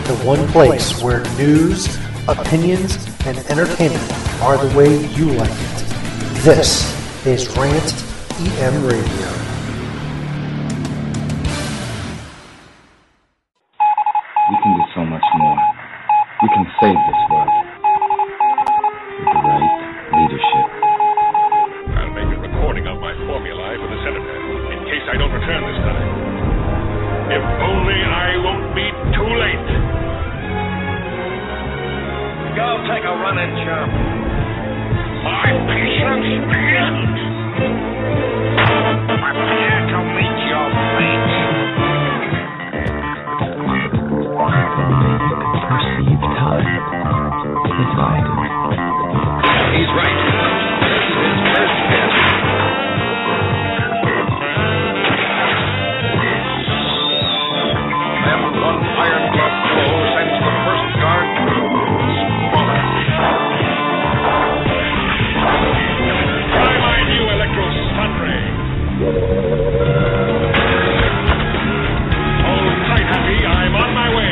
the one place where news, opinions, and entertainment are the way you like it. This is Rant EM Radio. We can do so much more. We can save this world with the right leadership. I'll make a recording of my formulae for the senator, in case I don't return this time. If only I won't be too late. Go take a run and jump. My patience begins. I'm here to meet your fate. Perceived time divided. He's right. This is first step. Them one iron glove blow sends the first guard sprawling. Try my new electro stun ray. Hold tight, Happy. I'm on my way.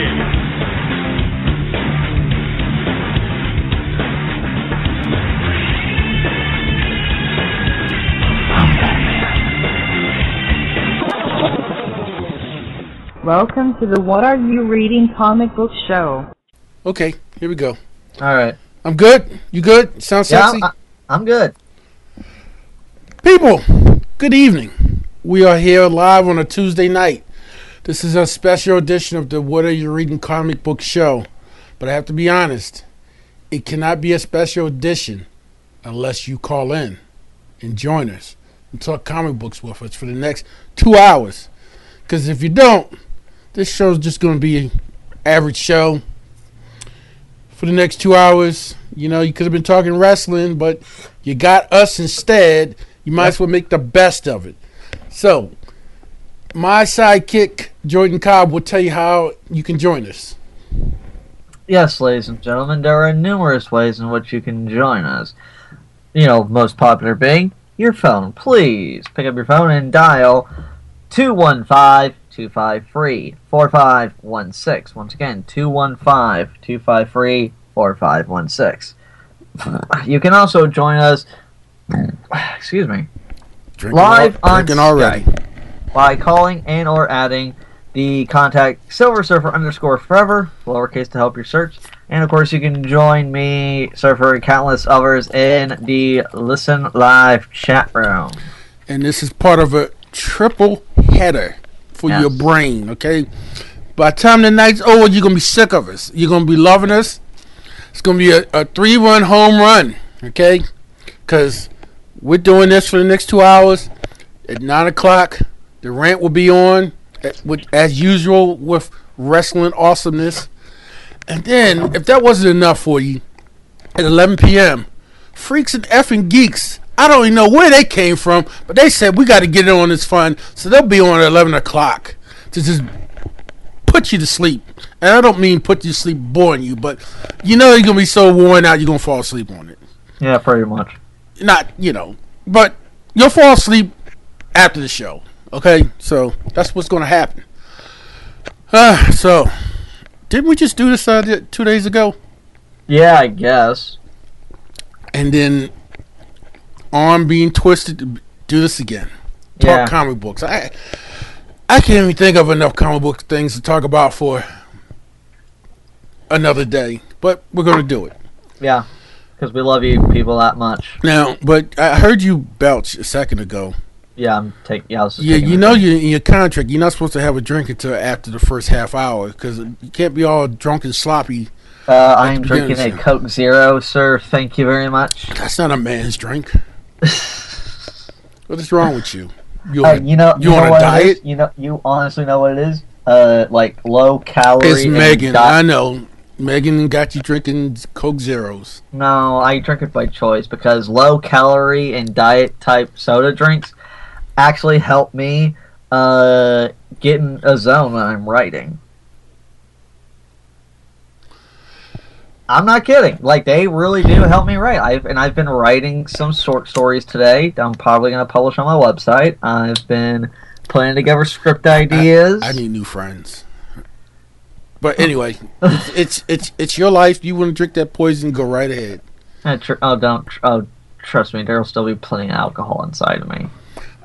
Welcome to the What Are You Reading comic book show. Okay, here we go. All right. I'm good. You good? Sound sexy? Yeah, I'm good. People, good evening. We are here live on a Tuesday night. This is a special edition of the What Are You Reading comic book show. But I have to be honest, it cannot be a special edition unless you call in and join us and talk comic books with us for the next 2 hours. Because if you don't, this show's just going to be an average show for the next 2 hours. You know, you could have been talking wrestling, but you got us instead. You might as well make the best of it. So, my sidekick, Jordan Cobb, will tell you how you can join us. Yes, ladies and gentlemen, there are numerous ways in which you can join us. You know, most popular being your phone. Please pick up your phone and dial 215-253-4516. Once again, 215-253-4516. You can also join us, excuse me, live on Skype by calling and or adding the contact Silver Surfer _forever, lowercase to help your search. And of course, you can join me, Surfer, and countless others in the Listen Live chat room. And this is part of a triple header for your brain, okay? By the time the night's over, you're going to be sick of us. You're going to be loving us. It's going to be a 3-run home run, okay? Because we're doing this for the next 2 hours. At 9 o'clock, the rant will be on, as usual, with wrestling awesomeness. And then, if that wasn't enough for you, at 11 p.m., Freaks and Effing Geeks, I don't even know where they came from, but they said we got to get in on this fun, so they'll be on at 11 o'clock to just put you to sleep. And I don't mean put you to sleep boring you, but you know you're going to be so worn out you're going to fall asleep on it. Yeah, pretty much. Not, you know, but you'll fall asleep after the show, okay? So that's what's going to happen. So, didn't we just do this 2 days ago? Yeah, I guess. And then arm being twisted to do this again. Talk comic books. I can't even think of enough comic book things to talk about for another day, but we're going to do it. Yeah, because we love you people that much. Now, but I heard you belch a second ago. Yeah, you know, in your contract, you're not supposed to have a drink until after the first half hour because you can't be all drunk and sloppy. I'm drinking a Coke Zero, sir. Thank you very much. That's not a man's drink. What is wrong with you? You on a diet? You honestly know what it is? Like low calorie. It's Megan. I know. Megan got you drinking Coke Zeros. No, I drink it by choice because low calorie and diet type soda drinks actually help me get in a zone when I'm writing. I'm not kidding. Like, they really do help me write. I've been writing some short stories today. I'm probably going to publish on my website. I've been putting together script ideas. I need new friends. But anyway, it's your life. You want to drink that poison? Go right ahead. Trust me, there'll still be plenty of alcohol inside of me.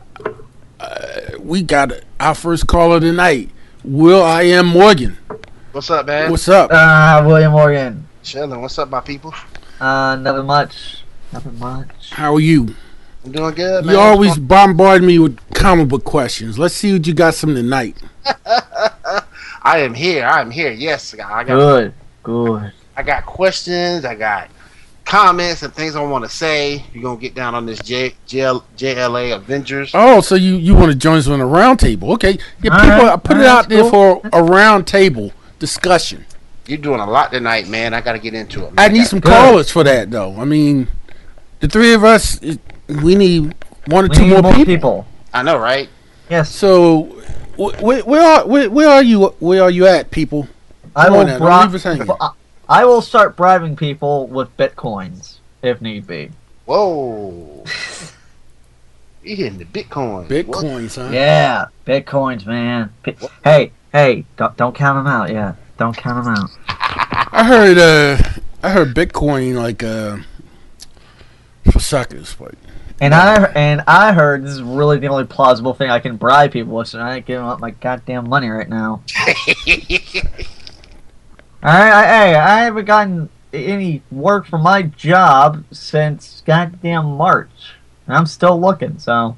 We got our first caller tonight. Will I Am Morgan. What's up, man? What's up? William Morgan. Chilling. What's up, my people? Nothing much. How are you? I'm doing good, man. You always bombard me with comic book questions. Let's see what you got some tonight. I am here. Yes, I got Good. I got questions. I got comments and things I want to say. You're gonna get down on this JLA Avengers. Oh, so you want to join us on a round table? Okay, yeah. People, I put it out there for a round table discussion. You're doing a lot tonight, man. I got to get into it. Man. I need some callers for that, though. I mean, the three of us, we need one or two more people. I know, right? Yes. So, where are you at, people? I will start bribing people with bitcoins if need be. Whoa. You hitting the Bitcoin. Bitcoins, huh? Yeah, bitcoins, man. Hey, don't count them out yet. Don't count them out. I heard Bitcoin for suckers, but I heard this is really the only plausible thing I can bribe people with, so I ain't giving up my goddamn money right now. I haven't gotten any work for my job since goddamn March. And I'm still looking, so.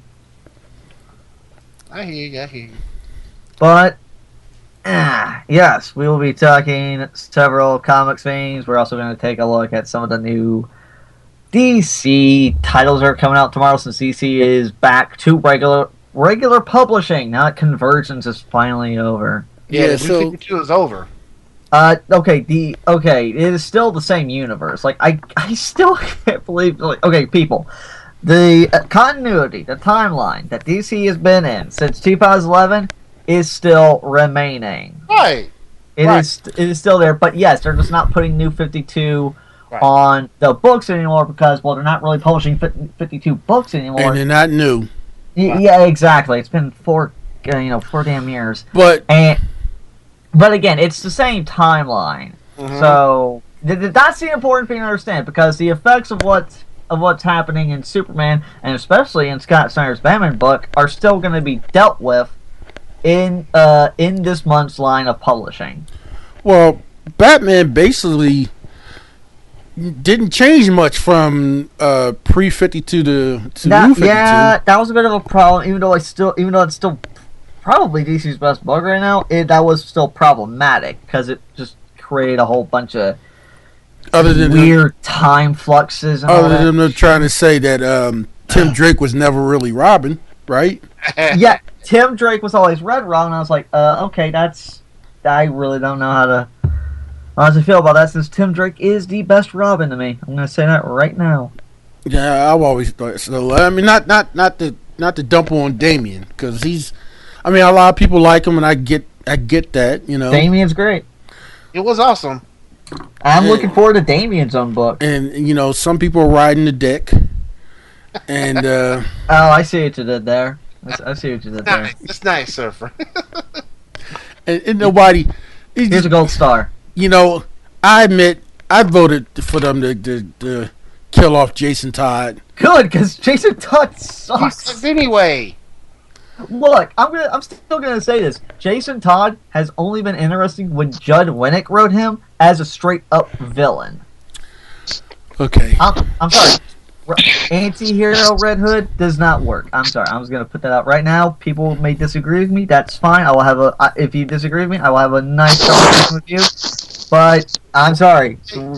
I hear you. But, yes, we will be talking several comics things. We're also going to take a look at some of the new DC titles that are coming out tomorrow, since DC is back to regular publishing. Now that Convergence is finally over. Yeah, so 52 is over. Okay, it is still the same universe. Like, I still can't believe, okay, people, the continuity, the timeline that DC has been in since 2011 is still remaining. Right. It is still there, but yes, they're just not putting New 52 on the books anymore because, well, they're not really publishing 52 books anymore. And they're not new. Yeah, exactly. It's been 4 damn years. But again, it's the same timeline. Mm-hmm. So that's the important thing to understand, because the effects of what's happening in Superman, and especially in Scott Snyder's Batman book, are still going to be dealt with in this month's line of publishing. Well, Batman basically didn't change much from pre-52 to new 52. Yeah, that was a bit of a problem. Even though it's still probably DC's best book right now, that was still problematic because it just created a whole bunch of weird time fluxes. And other than them trying to say that Tim Drake was never really Robin, right? Yeah, Tim Drake was always Red Robin. I was like, okay, I really don't know how to feel about that, since Tim Drake is the best Robin to me. I'm going to say that right now. Yeah, I've always thought so. I mean, not to dump on Damian, because he's. I mean, a lot of people like him, and I get that, you know. Damian's great. It was awesome. I'm looking forward to Damian's own book. And, you know, some people are riding the dick. And, oh, I see what you did there. I see what you did there. It's nice, Surfer. and nobody... Here's a gold star. You know, I admit, I voted for them to kill off Jason Todd. Good, because Jason Todd sucks. Anyway... Look, I'm still gonna say this. Jason Todd has only been interesting when Judd Winnick wrote him as a straight up villain. Okay. I'm sorry. Anti-hero Red Hood does not work. I'm sorry. I'm just gonna put that out right now. People may disagree with me. That's fine. I will have if you disagree with me, I will have a nice conversation with you. But I'm sorry.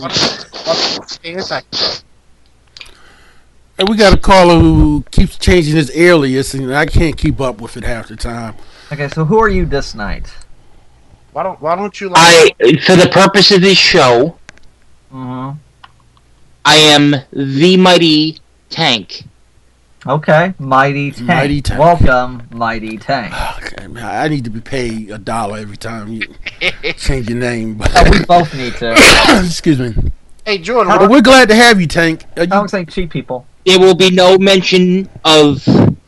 And we got a caller who keeps changing his alias, and I can't keep up with it half the time. Okay, so who are you this night? Why don't you for the purpose of this show, I am the Mighty Tank. Okay, Mighty Tank. Mighty Tank. Welcome, Mighty Tank. Okay, man, I need to be paid $1 every time you change your name. We both need to. Excuse me. Hey, Jordan. But we're glad to have you, Tank. Don't say cheap people. There will be no mention of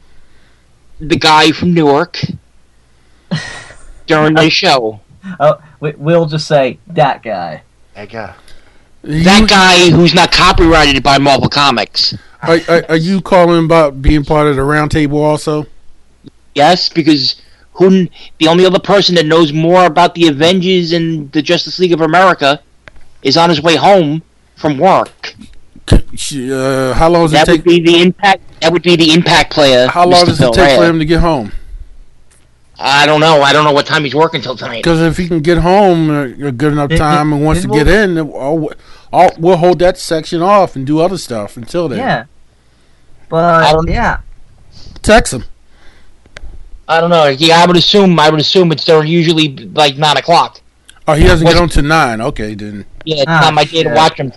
the guy from Newark during the show. Oh, We'll just say that guy. That guy. That guy who's not copyrighted by Marvel Comics. Are you calling about being part of the round table also? Yes, because the only other person that knows more about the Avengers and the Justice League of America is on his way home from work. How long does it take? That would be the Impact player. How long does it take for him to get home? I don't know. I don't know what time he's working till tonight. Because if he can get home a good enough time and wants to get in, we'll hold that section off and do other stuff until then. Yeah. But yeah. Text him. I don't know. Yeah, I would assume it's usually like 9 o'clock. Oh, he doesn't get on to 9. Okay, then. Yeah, it's not my day to watch him.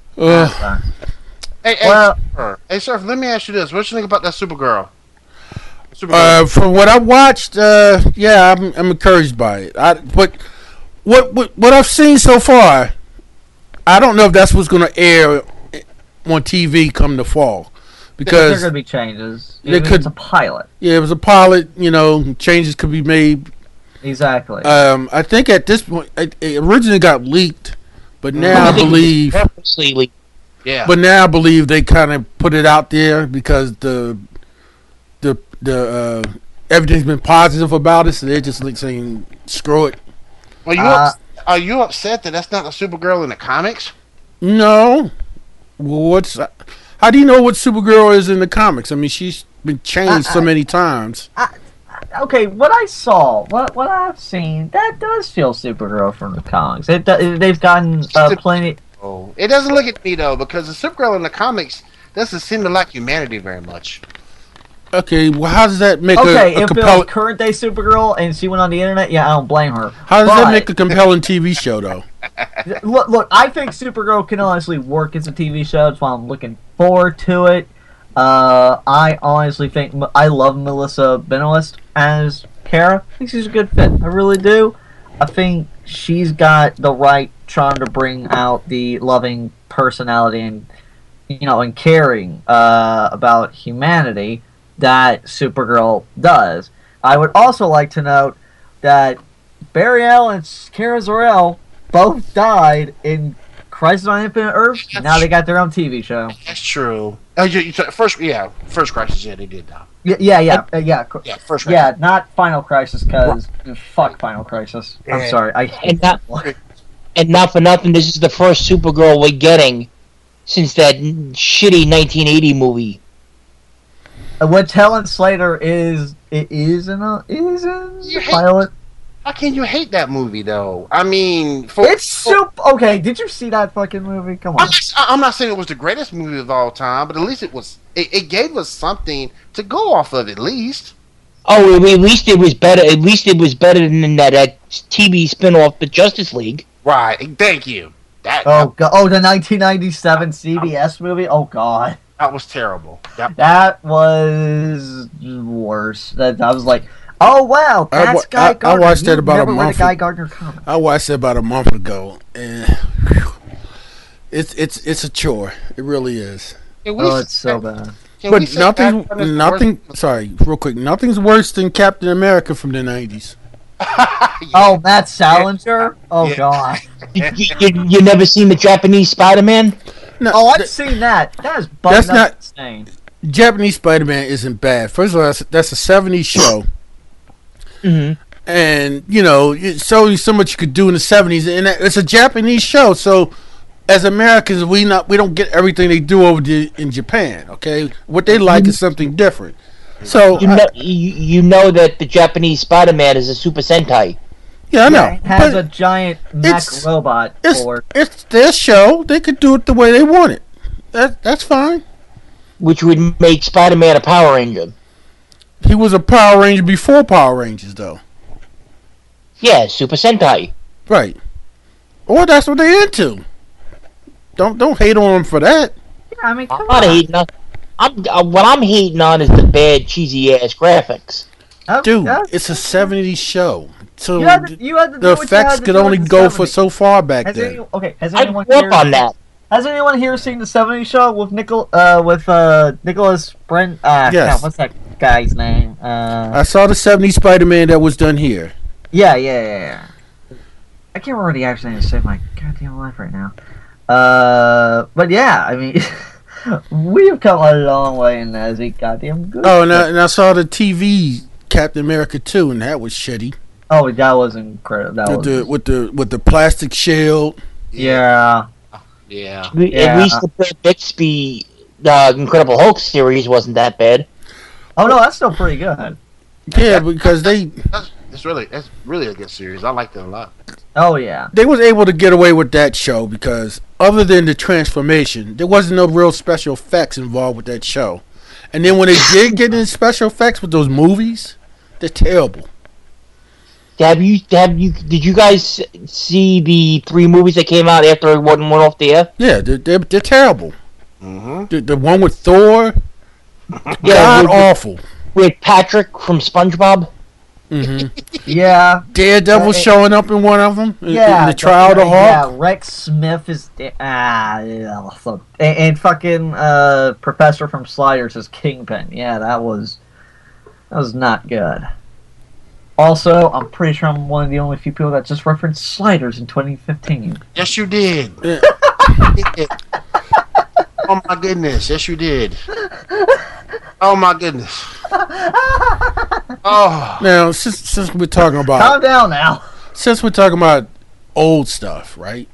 Hey, Surf, let me ask you this. What you think about that Supergirl? From what I watched, yeah, I'm encouraged by it. But what I've seen so far, I don't know if that's what's going to air on TV come the fall, because there could be changes. It's a pilot. Yeah, it was a pilot. Changes could be made. Exactly. I think at this point, it originally got leaked, but now I believe purposely leaked. Yeah. But now I believe they kind of put it out there because the everything's been positive about it, so they're just like saying screw it. Are you upset that that's not the Supergirl in the comics? No. How do you know what Supergirl is in the comics? I mean, she's been changed so many times. Okay, what I saw, what I've seen, that does feel Supergirl from the comics. They've gotten plenty. Oh, it doesn't look at me though, because the Supergirl in the comics doesn't seem to like humanity very much. Okay, well, how does that make if it was current day Supergirl and she went on the internet, yeah, I don't blame her. How does that make a compelling TV show, though? Look, I think Supergirl can honestly work as a TV show. That's why I'm looking forward to it. I honestly think I love Melissa Benoist as Kara. I think she's a good fit. I really do. I think she's got the right charm to bring out the loving personality and and caring about humanity that Supergirl does. I would also like to note that Barry Allen and Kara Zor-El both died in Crisis on Infinite Earth. Now they got their own TV show. That's true. First Crisis, yeah, they did die. Yeah. First Crisis. Yeah, not Final Crisis, because fuck Final Crisis. I'm sorry, I hate that one. And not for nothing, this is the first Supergirl we're getting since that shitty 1980 movie. What Helen Slater is in the pilot. How can you hate that movie though? I mean, okay, did you see that fucking movie? Come on. I'm not saying it was the greatest movie of all time, but at least it was. It gave us something to go off of, at least. Oh, at least it was better. At least it was better than that TV spinoff, the Justice League. Right. Thank you. God. The 1997 CBS movie. Oh God. That was terrible. That was worse. I was like, oh wow, that's Guy Gardner. I watched that about a month. Guy Gardner comic. I watched it about a month ago, and it's a chore. It really is. It's so bad. But nothing. Sorry, real quick. Nothing's worse than Captain America from the 90s. Oh, Matt Salinger. Oh God. You never seen the Japanese Spider-Man? No, I've seen that. That's not insane. Japanese Spider-Man isn't bad. First of all, that's a 70s show. Mm-hmm. And, it's so much you could do in the 70s. And it's a Japanese show. So, as Americans, we don't get everything they do over in Japan, okay? What they like is something different. So you know that the Japanese Spider-Man is a Super Sentai. Yeah, I know. It has a giant mech robot. It's their show. They could do it the way they want it. That's fine. Which would make Spider-Man a Power Ranger. He was a Power Ranger before Power Rangers, though. Yeah, Super Sentai. Right. Or that's what they're into. Don't hate on them for that. Yeah, I mean, I'm not hating on. What I'm hating on is the bad, cheesy ass graphics. Dude, it's a 70s show. So you had to the effects could only go for so far back then. Has anyone here on that? Has anyone here seen the 70s show with Nicholas Brent? Yes. What's that guy's name? I saw the 70s Spider-Man that was done here. Yeah. I can't remember the actor's name to save my goddamn life right now. But yeah, I mean, we have come a long way, and that is a goddamn good. Oh, and I saw the TV Captain America 2, and that was shitty. Oh, that was incredible. That with the plastic shield. Yeah. Yeah. At least the Brad Bixby Incredible Hulk series wasn't that bad. Oh no, that's still pretty good. Yeah, because that's really a good series. I liked it a lot. Oh yeah. They was able to get away with that show because other than the transformation, there wasn't no real special effects involved with that show. And then when they did get in special effects with those movies, they're terrible. Did you guys see the 3 movies that came out after it went off the air? Yeah, they're terrible. Mm-hmm. The one with Thor, god awful. With Patrick from SpongeBob. Mm-hmm. Yeah. Daredevil showing up in one of them. Yeah. In the Trial of the Hawk. Yeah, Rex Smith is and fucking Professor from Sliders is Kingpin. Yeah, that was not good. Also, I'm pretty sure I'm one of the only few people that just referenced Sliders in 2015. Yes, you did. Yeah. Oh my goodness. Yes, you did. Oh my goodness. Oh. Now, since we're talking about... Calm down now. Since we're talking about old stuff, right?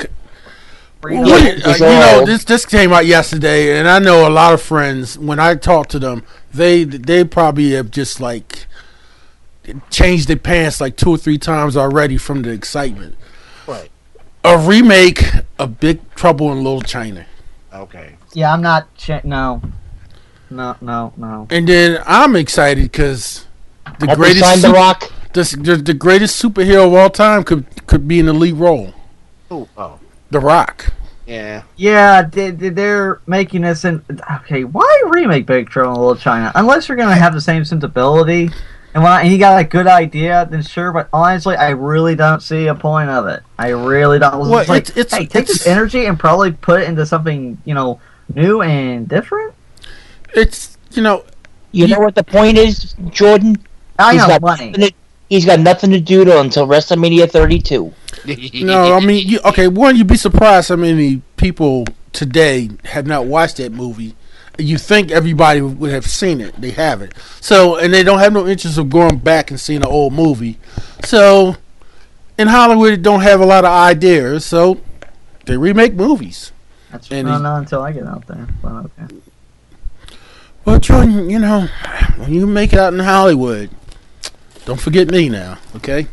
This came out yesterday, and I know a lot of friends, when I talk to them, they probably have just, like... changed their pants like 2 or 3 times already from the excitement. Right. A remake of Big Trouble in Little China. Okay. Yeah, I'm not. No. And then I'm excited because the greatest the greatest superhero of all time could be in the lead role. Oh. The Rock. Yeah. Yeah, they're making this in. Okay, why remake Big Trouble in Little China? Unless you're gonna have the same sensibility. And you got a good idea, then sure. But honestly, I really don't see a point of it. I really don't. Well, take this energy and probably put it into something new and different. It's You know what the point is, Jordan? I know money. He's got nothing to do until WrestleMania 32. No, I mean, you'd be surprised how many people today have not watched that movie. You think everybody would have seen it. They haven't. So, and they don't have no interest of going back and seeing an old movie. So, in Hollywood, they don't have a lot of ideas. So, they remake movies. That's not until I get out there. But okay. Well, Jordan, when you make it out in Hollywood, don't forget me now, okay?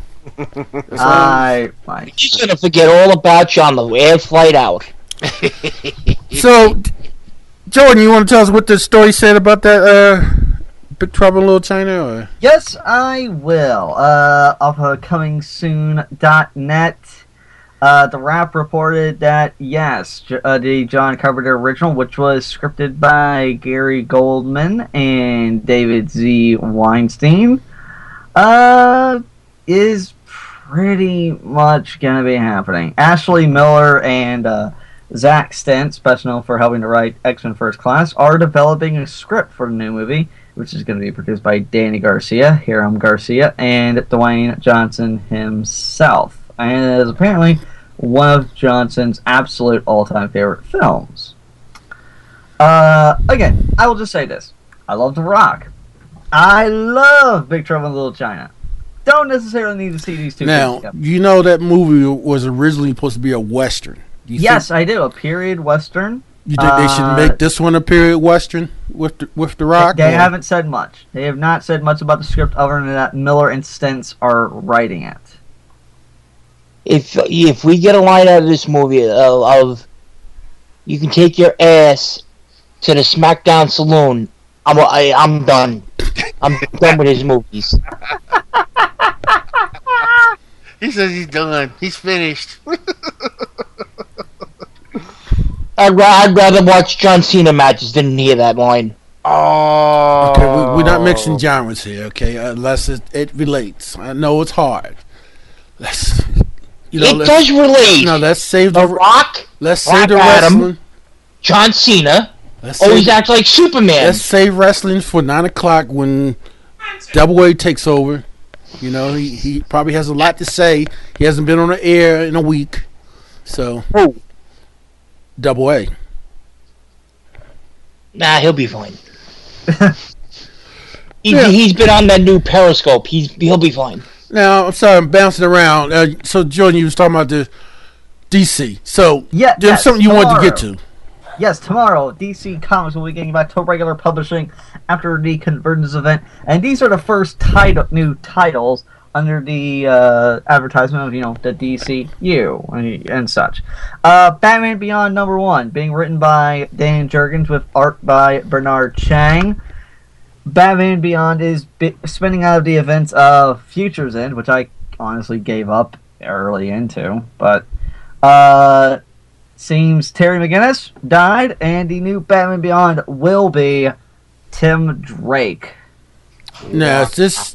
He's going to forget all about you on the air flight out. So... Jordan, you want to tell us what the story said about that Big Trouble in Little China? Or? Yes, I will. Off of ComingSoon.net, The Wrap reported that, yes, the John Carpenter original, which was scripted by Gary Goldman and David Z. Weinstein, is pretty much going to be happening. Ashley Miller and... Zach Stentz, best known for helping to write X-Men First Class, are developing a script for the new movie, which is going to be produced by Danny Garcia, Hiram Garcia, and Dwayne Johnson himself. And it is apparently one of Johnson's absolute all-time favorite films. Again, I will just say this. I love The Rock. I love Big Trouble in Little China. Don't necessarily need to see these two now, together. You know that movie was originally supposed to be a Western. Yes, I do. A period Western. You think they should make this one a period Western with the Rock? They haven't said much. They have not said much about the script other than that Miller and Stentz are writing it. If we get a line out of this movie of you can take your ass to the SmackDown saloon, I'm done. I'm done with his movies. He says he's done. He's finished. I'd rather watch John Cena matches than hear that line. Oh. Okay, we're not mixing genres here, okay? Unless it relates. I know it's hard. It does relate. No, let's save The Rock. Let's save the wrestling. John Cena always acts like Superman. Let's save wrestling for 9 o'clock when Double A takes over. You know, he probably has a lot to say. He hasn't been on the air in a week. So, Double A. Nah, he'll be fine. He's been on that new Periscope. He'll be fine. Now, I'm sorry, I'm bouncing around. So, Jordan, you was talking about the DC. So, there's something you wanted to get to. Yes, tomorrow, DC Comics will be getting back to regular publishing after the Convergence event. And these are the first new titles under the advertisement of, the DCU and such. Batman Beyond #1, being written by Dan Jurgens with art by Bernard Chang. Batman Beyond is spinning out of the events of Future's End, which I honestly gave up early into, but seems Terry McGinnis died, and the new Batman Beyond will be Tim Drake. No, it's just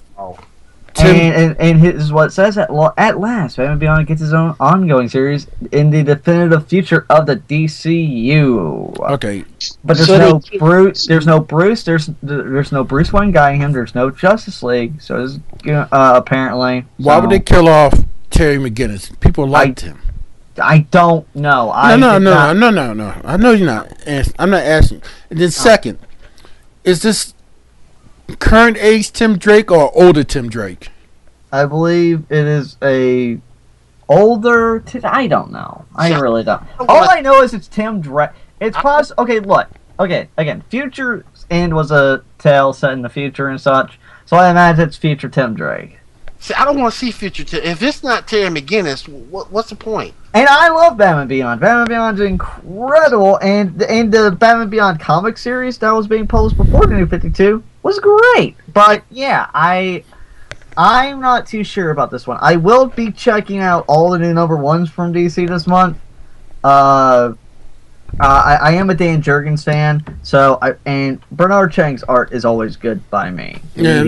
and here's what it says: at last, Batman Beyond gets his own ongoing series in the definitive future of the DCU. Okay, but there's no Bruce. There's no Bruce. There's no Bruce Wayne guiding him. There's no Justice League. So there's apparently. Why would they kill off Terry McGinnis? People liked him. I don't know. No. I know you're not. I'm not asking. And then second, is this current age Tim Drake or older Tim Drake? I believe it is a older. I don't know. I really don't. All I know is it's Tim Drake. It's possible. Okay, look. Okay, again, Future's End was a tale set in the future and such. So I imagine it's future Tim Drake. See, I don't want to see future. If it's not Terry McGinnis, what's the point? And I love Batman Beyond. Batman Beyond is incredible, and the Batman Beyond comic series that was being published before the New 52 was great. But yeah, I'm not too sure about this one. I will be checking out all the new #1s from DC this month. I am a Dan Jurgens fan, and Bernard Chang's art is always good by me. Yeah,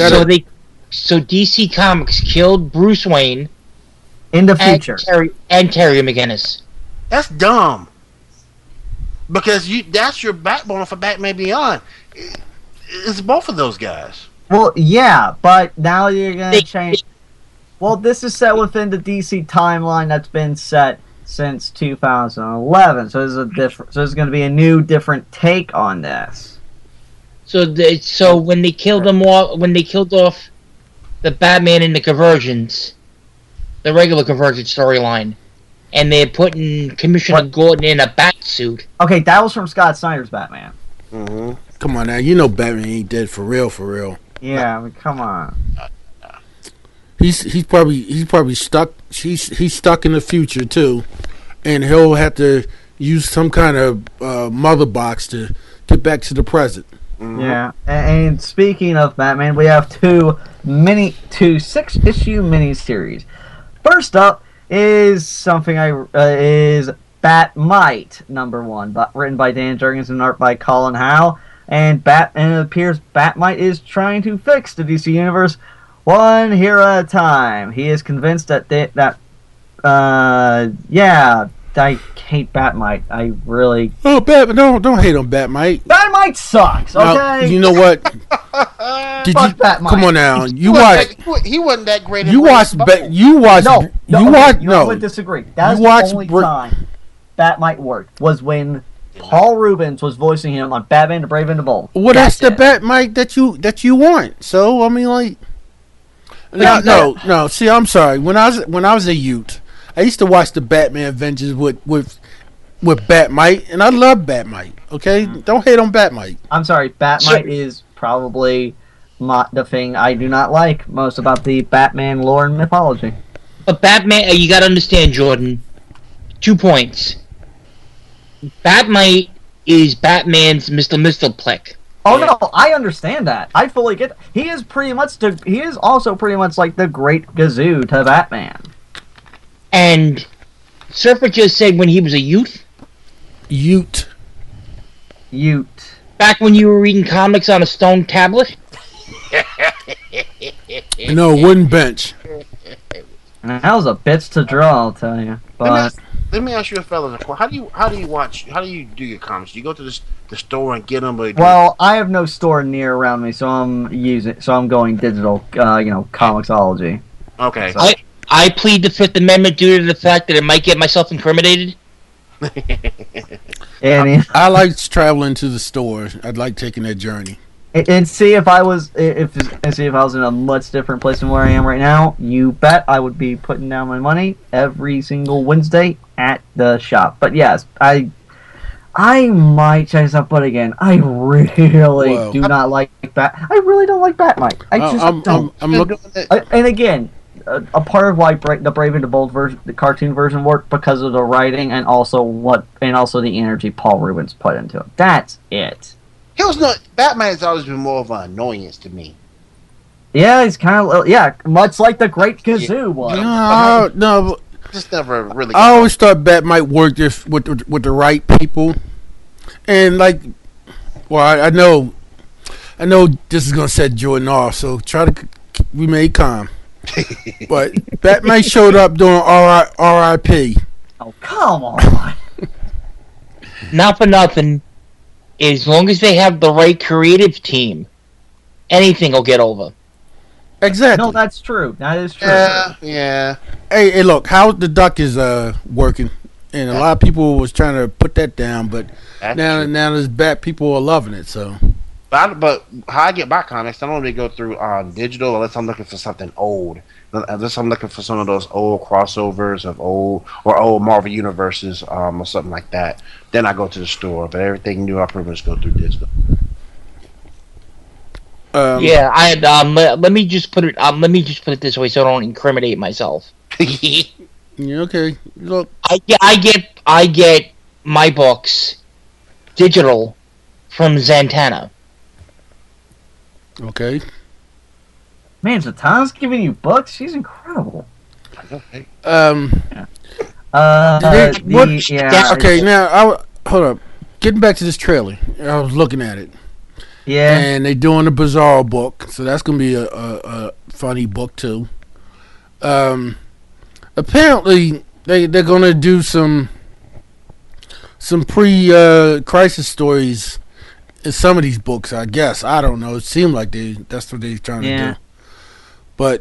So DC Comics killed Bruce Wayne in the future and Terry McGinnis. That's dumb. Because that's your backbone for Batman Beyond. It's both of those guys. Well, yeah, but now you're gonna change. Well, this is set within the DC timeline that's been set since 2011. So there's going to be a new, different take on this. So when they killed off the Batman in the Convergence, the regular Convergence storyline, and they're putting Commissioner Gordon in a bat suit. Okay, that was from Scott Snyder's Batman. Mm-hmm. Come on now, Batman ain't dead for real. Yeah, I mean, come on. He's probably stuck. He's stuck in the future too, and he'll have to use some kind of mother box to get back to the present. Mm-hmm. Yeah, and speaking of Batman, we have two 6-issue miniseries. First up is something is Bat-Mite #1, written by Dan Jurgens and art by Colin Howe, and it appears Bat-Mite is trying to fix the DC universe one hero at a time. He is convinced that I hate Bat-Mite. I really... Oh, don't hate on Bat-Mite. Bat-Mite sucks, okay? Now, you know what? Bat-Mite. Come on now. He wasn't that great. I would disagree. That's the only time Bat-Mite worked, was when Paul Rubens was voicing him on Batman: The Brave and the Bold. Well, that's the Bat-Mite that you want. So, I mean, like... No. See, I'm sorry. When I was a youth, I used to watch the Batman Adventures with Bat-Mite, and I love Bat-Mite. Okay, don't hate on Bat-Mite. I'm sorry, Bat-Mite is probably the thing I do not like most about the Batman lore and mythology. But Batman, you got to understand, Jordan. 2 points. Bat-Mite is Batman's Mr. Mistleplex. Oh no, I understand that. I fully get. He is also pretty much like the Great Gazoo to Batman. And Surfer just said when he was a youth. Ute. Back when you were reading comics on a stone tablet. No, wooden bench. And that was a bitch to draw, I'll tell you. But let me ask you, fellas, how do you do your comics? Do you go to the store and get them? Well, I have no store near around me, so I'm going digital. Comixology. Okay. So. I plead the Fifth Amendment due to the fact that it might get myself incriminated. I like traveling to the store. I'd like taking that journey. And see if I was in a much different place than where I am right now. You bet I would be putting down my money every single Wednesday at the shop. But yes, I might check this out. But again, I really do not like Bat. I really don't like Batmite. I just don't. I'm looking. And again, a part of why the Brave and the Bold version, the cartoon version, worked because of the writing and also the energy Paul Rubens put into it. That's it. Batman has always been more of an annoyance to me. Yeah, he's kind of much like the Great Kazoo was. No, just never really. I always thought Bat might work with the right people, and I know this is gonna set Jordan off, so try to remain calm. But Batman showed up doing R.I.P. Oh, come on! Not for nothing. As long as they have the right creative team, anything will get over. Exactly. No, that's true. That is true. Yeah. Hey, look, Howard the Duck is working, and a lot of people was trying to put that down, but now there's Bat people are loving it. So. But how I get my comics, I don't really go through digital unless I'm looking for something old. Unless I'm looking for some of those old crossovers of old Marvel universes or something like that. Then I go to the store. But everything new, I pretty much go through digital. Let me just put it this way, so I don't incriminate myself. Yeah, okay. Look, I get my books digital from Zatanna. Okay. Man, Zatanna's giving you books? She's incredible. Okay, now, hold up. Getting back to this trailer, I was looking at it. Yeah. And they're doing a Bizarro book, so that's going to be a funny book, too. Apparently, they're going to do some pre-crisis stories in some of these books, I guess. I don't know. It seemed like that's what they're trying to do. But,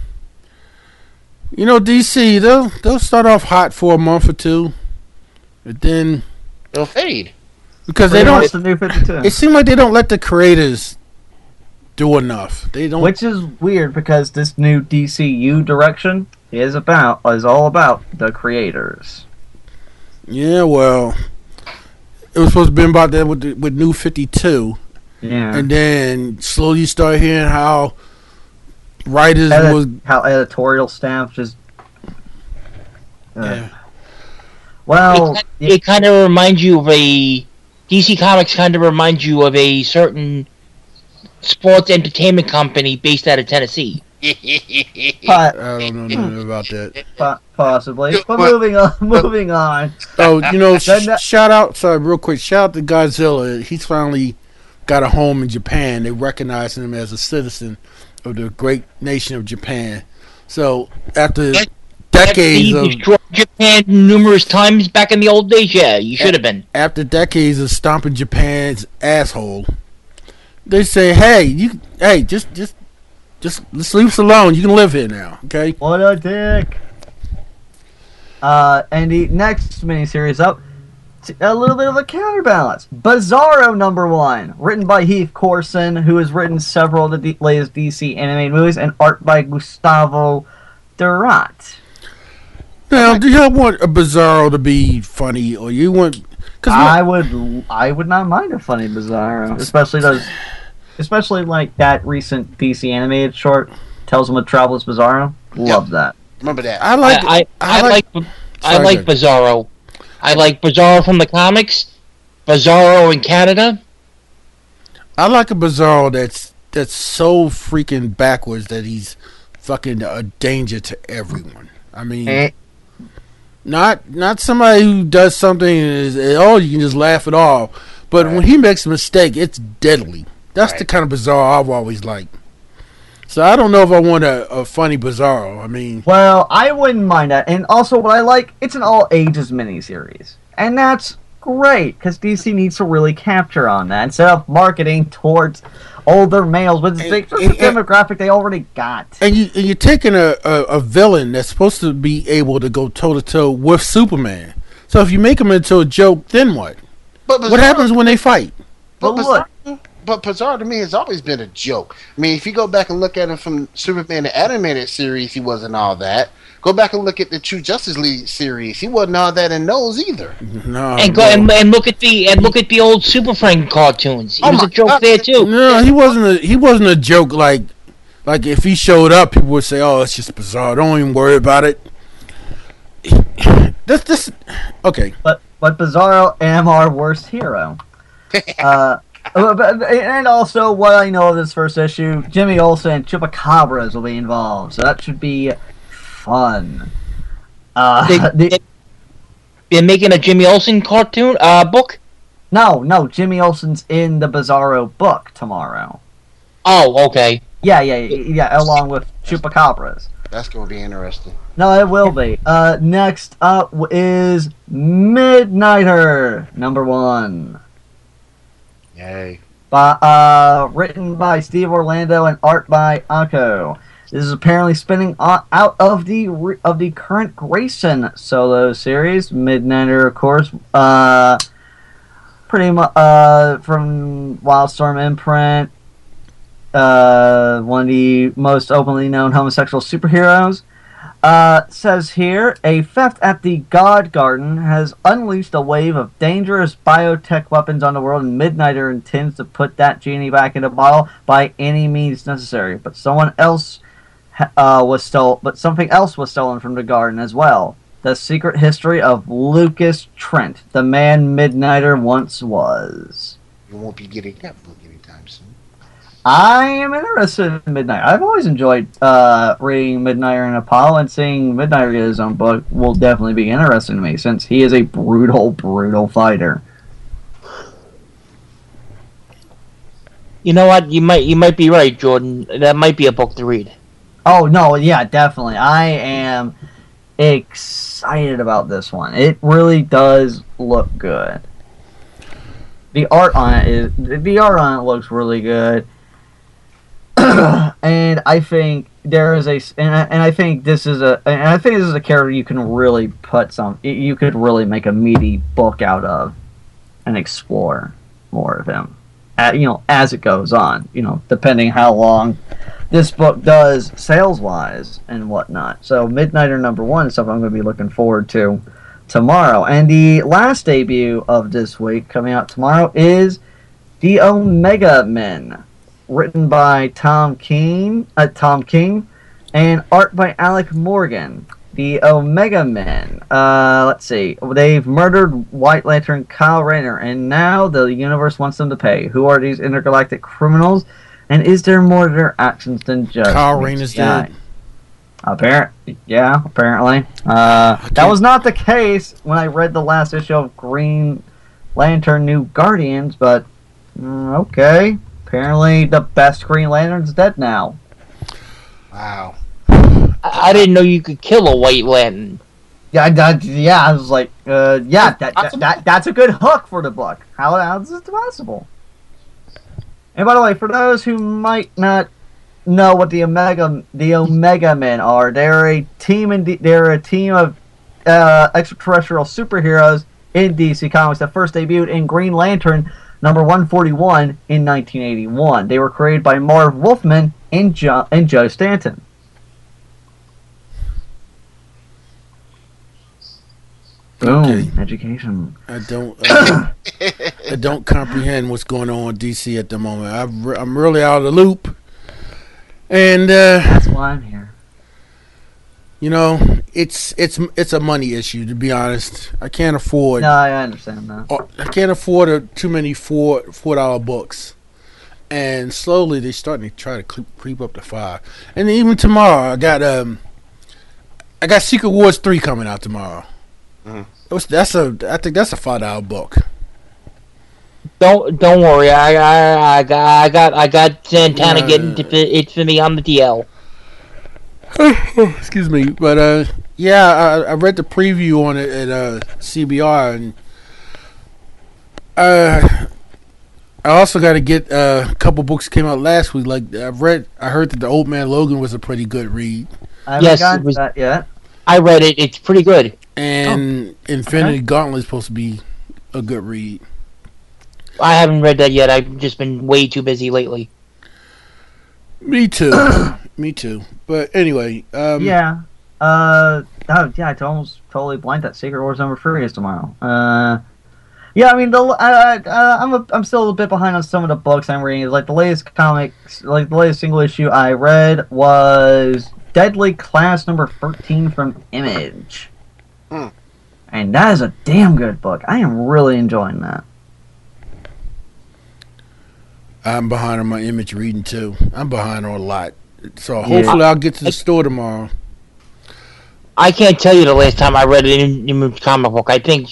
DC, they'll start off hot for a month or two, but then they'll fade. Because they don't. It seems like they don't let the creators do enough. They don't. Which is weird because this new DCU direction is all about the creators. Yeah, well, it was supposed to be about that with New 52. Yeah. And then slowly you start hearing how writers how editorial staff just. Yeah. Well, it kind of reminds you of a. DC Comics kind of reminds you of a certain sports entertainment company based out of Tennessee. I don't know nothing about that. Possibly. But moving on. Oh, shout out real quick. Shout out to Godzilla. He's finally got a home in Japan. They recognize him as a citizen of the great nation of Japan. So after decades of destroyed Japan numerous times back in the old days, yeah, you should have been. After decades of stomping Japan's asshole, they say, "Hey, just let's leave us alone. You can live here now, okay?" What a dick. And the next miniseries up, a little bit of a counterbalance. Bizarro #1, written by Heath Corson, who has written several of the latest DC animated movies, and art by Gustavo Durat. Now, do y'all want a Bizarro to be funny, or you want? I would not mind a funny Bizarro, especially like that recent DC animated short, Tales of Metropolis Bizarro. Love that. Remember that? I like Bizarro. I like Bizarro from the comics. Bizarro in Canada. I like a Bizarro that's so freaking backwards that he's fucking a danger to everyone. I mean. Not somebody who does something and you can just laugh it off. But when he makes a mistake, it's deadly. That's the kind of Bizarro I've always liked. So I don't know if I want a funny Bizarro. I mean, well, I wouldn't mind that. And also, what I like, it's an all ages miniseries, and that's great because DC needs to really capture on that instead of marketing towards older males with the demographic they already got. And you're taking a villain that's supposed to be able to go toe to toe with Superman. So if you make him into a joke, then what? What happens when they fight? But Bizarro to me has always been a joke. I mean, if you go back and look at him from Superman the animated series, he wasn't all that. Go back and look at the True Justice League series. He wasn't all that in those either. No. And look at the old Super Friend cartoons. He was a joke there too. No, he wasn't a joke like if he showed up, people would say, "Oh, it's just Bizarro. Don't even worry about it." This okay. But Bizarro am our worst hero. And also, what I know of this first issue, Jimmy Olsen and Chupacabras will be involved, so that should be fun. They're making a Jimmy Olsen cartoon book? No, Jimmy Olsen's in the Bizarro book tomorrow. Oh, okay. Yeah, along with Chupacabras. That's going to be interesting. No, it will be. Next up is Midnighter, #1. Yay. Written by Steve Orlando and art by Akko. This is apparently spinning out of the current Grayson solo series. Midnighter, of course, pretty much from Wildstorm imprint. One of the most openly known homosexual superheroes. Says here, a theft at the God Garden has unleashed a wave of dangerous biotech weapons on the world, and Midnighter intends to put that genie back in the bottle by any means necessary. But something else was stolen from the garden as well. The secret history of Lucas Trent, the man Midnighter once was. You won't be getting that book anytime soon. I am interested in Midnighter. I've always enjoyed reading Midnighter and Apollo, and seeing Midnighter get his own book will definitely be interesting to me, since he is a brutal, brutal fighter. You know what? You might be right, Jordan. That might be a book to read. Oh, no, yeah, definitely. I am excited about this one. It really does look good. The art on it looks really good. And I think there is I think this is a character you can really you could really make a meaty book out of and explore more of him, as it goes on, depending how long this book does sales wise and whatnot. So Midnighter #1 is something I'm going to be looking forward to tomorrow. And the last debut of this week coming out tomorrow is The Omega Men, written by Tom King, and art by Alec Morgan. The Omega Men. Let's see. They've murdered White Lantern Kyle Rayner, and now the universe wants them to pay. Who are these intergalactic criminals? And is there more to their actions than just Kyle Rayner's dead? Apparently. That was not the case when I read the last issue of Green Lantern New Guardians, but okay. Apparently the best Green Lantern's dead now. Wow. I didn't know you could kill a White Lantern. Yeah, I was like, that's a good hook for the book. How is this possible? And by the way, for those who might not know what the Omega Men are, they're a team of extraterrestrial superheroes in DC Comics that first debuted in Green Lantern #141 in 1981. They were created by Marv Wolfman and Joe Stanton. Boom. Okay. Education. I don't comprehend what's going on with DC at the moment. I'm really out of the loop, and that's why I'm here. It's a money issue, to be honest. I can't afford. No, I understand that. I can't afford too many $4 books, and slowly they're starting to try to creep up to $5. And even tomorrow, I got Secret Wars 3 coming out tomorrow. Mm-hmm. I think that's a $5 book. Don't worry. I got Santana getting it for me on the DL. Excuse me, but I read the preview on it at CBR, and I also got to get a couple books came out last week. Like I heard that the Old Man Logan was a pretty good read. I haven't gotten to that yet. I read it. It's pretty good. And Infinity Gauntlet is supposed to be a good read. I haven't read that yet. I've just been way too busy lately. Me too. Me too. But anyway, I almost totally blanked that Secret Wars #3 is tomorrow. I mean, I'm still a little bit behind on some of the books I'm reading. Like the latest comics, like the latest single issue I read was Deadly Class #13 from Image, and that is a damn good book. I am really enjoying that. I'm behind on my Image reading too. I'm behind on a lot, so hopefully I'll get to the store tomorrow. I can't tell you the last time I read an Image comic book. I think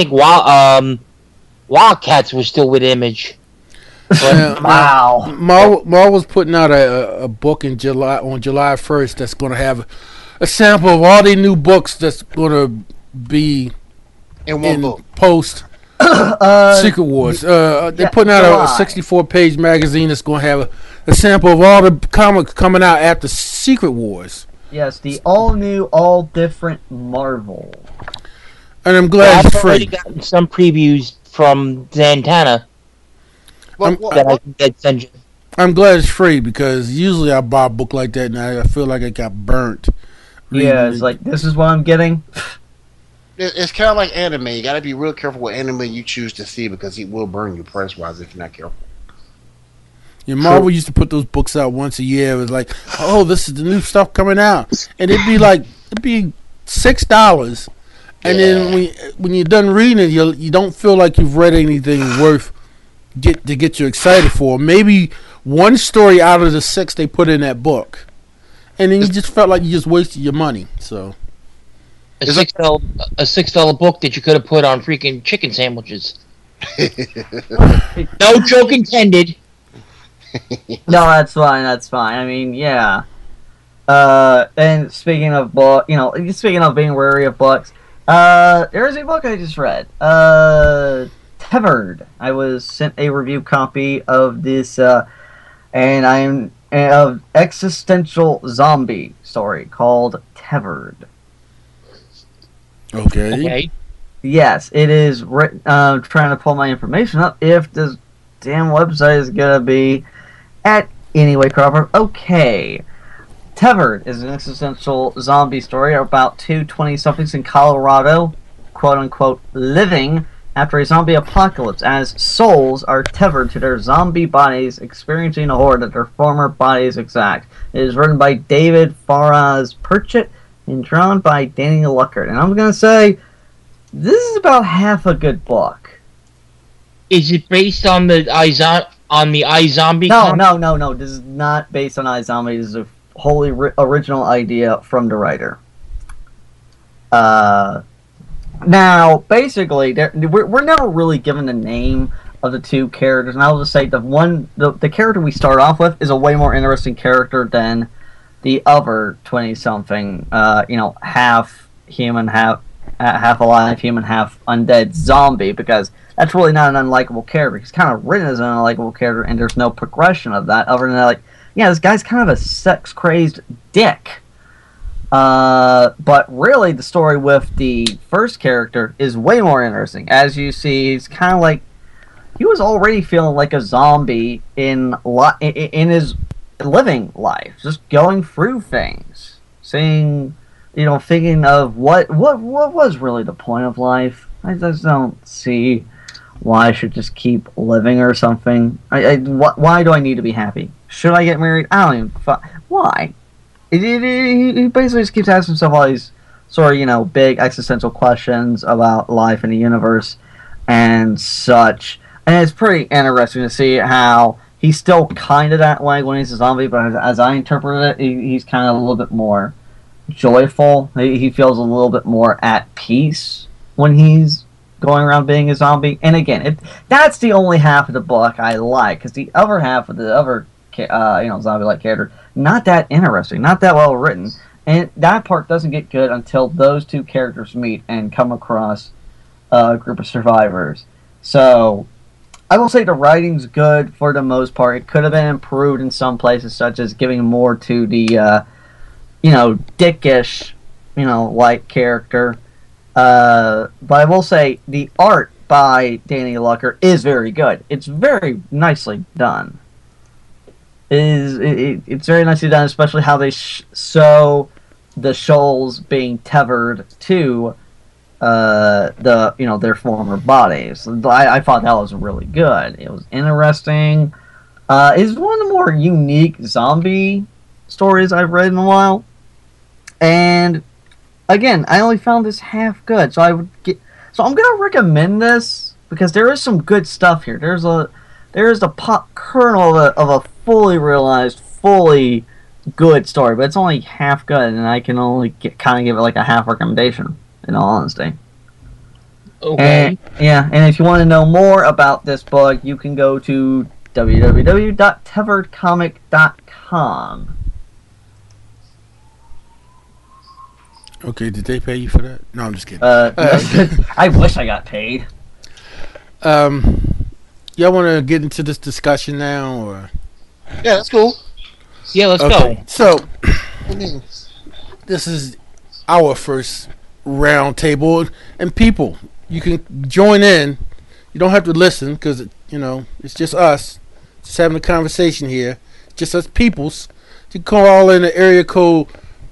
Wildcats was still with Image. Wow. Marvel was putting out a book in July on July 1st that's going to have a sample of all their new books that's going to be in one book post Secret Wars. They're putting out a 64-page magazine that's going to have a sample of all the comics coming out after Secret Wars. Yes, the all-new, all-different Marvel. And I'm glad it's free. I've already gotten some previews from Santana. I'm glad it's free because usually I buy a book like that and I feel like I got burnt. Yeah, it's like, this is what I'm getting. It's kind of like anime. You got to be real careful what anime you choose to see because it will burn you price-wise if you're not careful. Yeah, Marvel used to put those books out once a year. It was like, oh, this is the new stuff coming out. And it'd be $6. And then when you're done reading it, you don't feel like you've read anything worth to get you excited for. Maybe one story out of the 6 they put in that book, and then you just felt like you just wasted your money. So a $6 book that you could have put on freaking chicken sandwiches. No joke intended. No, that's fine. That's fine. I mean, yeah. And speaking of speaking of being wary of books. There's a book I just read. Tethered. I was sent a review copy of this, and I'm of existential zombie story called Tethered. Okay. Yes, it is. Trying to pull my information up. If this damn website is gonna be at anyway, Crawford. Okay. Tethered is an existential zombie story about two 20-somethings in Colorado, quote-unquote, living after a zombie apocalypse as souls are tethered to their zombie bodies, experiencing a horror that their former bodies exact. It is written by David Faraz Pritchett and drawn by Danny Luckert. And I'm going to say, this is about half a good book. Is it based on the iZombie? No. This is not based on iZombie. This is a wholly original idea from the writer. Now, basically, we're never really given the name of the two characters, and I'll just say the character we start off with is a way more interesting character than the other 20-something, half human, half alive human, half undead zombie, because that's really not an unlikable character. He's kind of written as an unlikable character, and there's no progression of that other than that, this guy's kind of a sex-crazed dick. But really, the story with the first character is way more interesting. As you see, he's kind of like, he was already feeling like a zombie in his living life, just going through things, seeing, thinking of what was really the point of life. I just don't see why I should just keep living or something. Why do I need to be happy? Should I get married? I don't even. Why? He basically just keeps asking himself all these sort of, big existential questions about life and the universe and such. And it's pretty interesting to see how he's still kind of that way when he's a zombie, but as I interpret it, he's kind of a little bit more joyful. He feels a little bit more at peace when he's going around being a zombie. And again, that's the only half of the book I like, because the other half of the other zombie-like character, not that interesting, not that well written. And that part doesn't get good until those two characters meet and come across a group of survivors. So, I will say the writing's good for the most part. It could have been improved in some places, such as giving more to the, dickish, like character. But I will say the art by Danny Lucker is very good. It's very nicely done. It's very nicely done, especially how they show the Shoals being tethered to their former bodies. I thought that was really good. It was interesting. It's one of the more unique zombie stories I've read in a while. And again, I only found this half good, so I'm gonna recommend this because there is some good stuff here. There is the pop kernel of a fully realized, fully good story, but it's only half good, and I can only kind of give it like a half recommendation, in all honesty. Okay. And if you want to know more about this book, you can go to www.tetheredcomic.com. Okay, did they pay you for that? No, I'm just kidding. I wish I got paid. Y'all want to get into this discussion now, or? Yeah, that's cool. Yeah, let's go. So, this is our first round table, and people, you can join in. You don't have to listen because it's just us, just having a conversation here. Just us peoples. You can call in the area code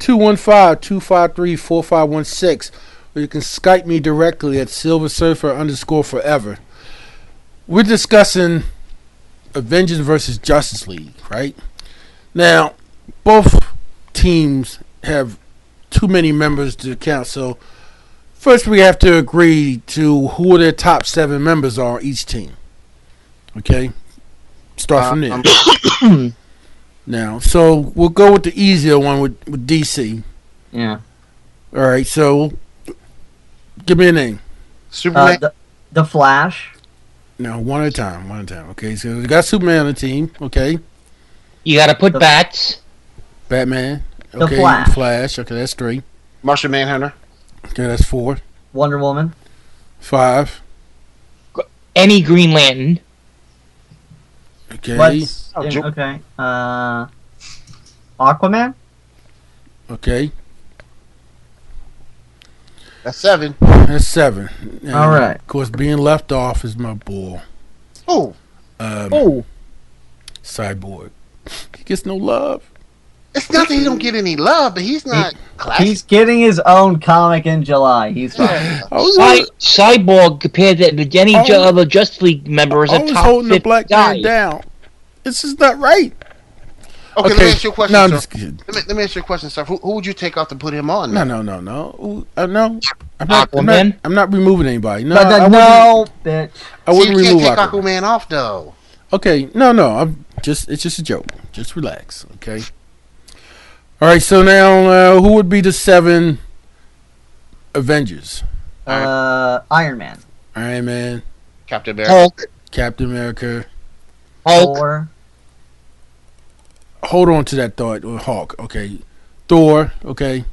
215-253-4516, or you can Skype me directly at silversurfer_forever. We're discussing Avengers versus Justice League, right? Now, both teams have too many members to count, so first we have to agree to who their top 7 members are each team. Okay? Start from there. Now, so we'll go with the easier one with DC. Yeah. All right, so give me a name. Superman. The Flash. No, one at a time. Okay, so we got Superman on the team. Okay. You got to put bats. Batman. The Okay. Flash. Okay, that's 3. Martian Manhunter. Okay, that's 4. Wonder Woman. 5. Any Green Lantern. Okay. Okay. Aquaman. Okay. That's 7. That's 7. And all right. Of course, being left off is my boy. Oh. Cyborg. He gets no love. It's not that he don't get any love, but he's not classic. He's getting his own comic in July. He's fine. Cyborg compared to any other Justice League member is a top holding 50 the black guy. man down. This is not right. Okay, let me ask you a question, No, I'm sir. just kidding. Let me ask you a question, sir. Who would you take off to put him on? No. No. I'm not removing anybody. No, Bitch. I wouldn't you can't remove take Aquaman. Aquaman off, though. Okay, no. It's just a joke. Just relax, okay? All right. So now, who would be the 7 Avengers? Iron Man. Iron Man, Captain America. Hulk. Captain America. Thor. Hold on to that thought. Hulk. Okay. Thor. Okay.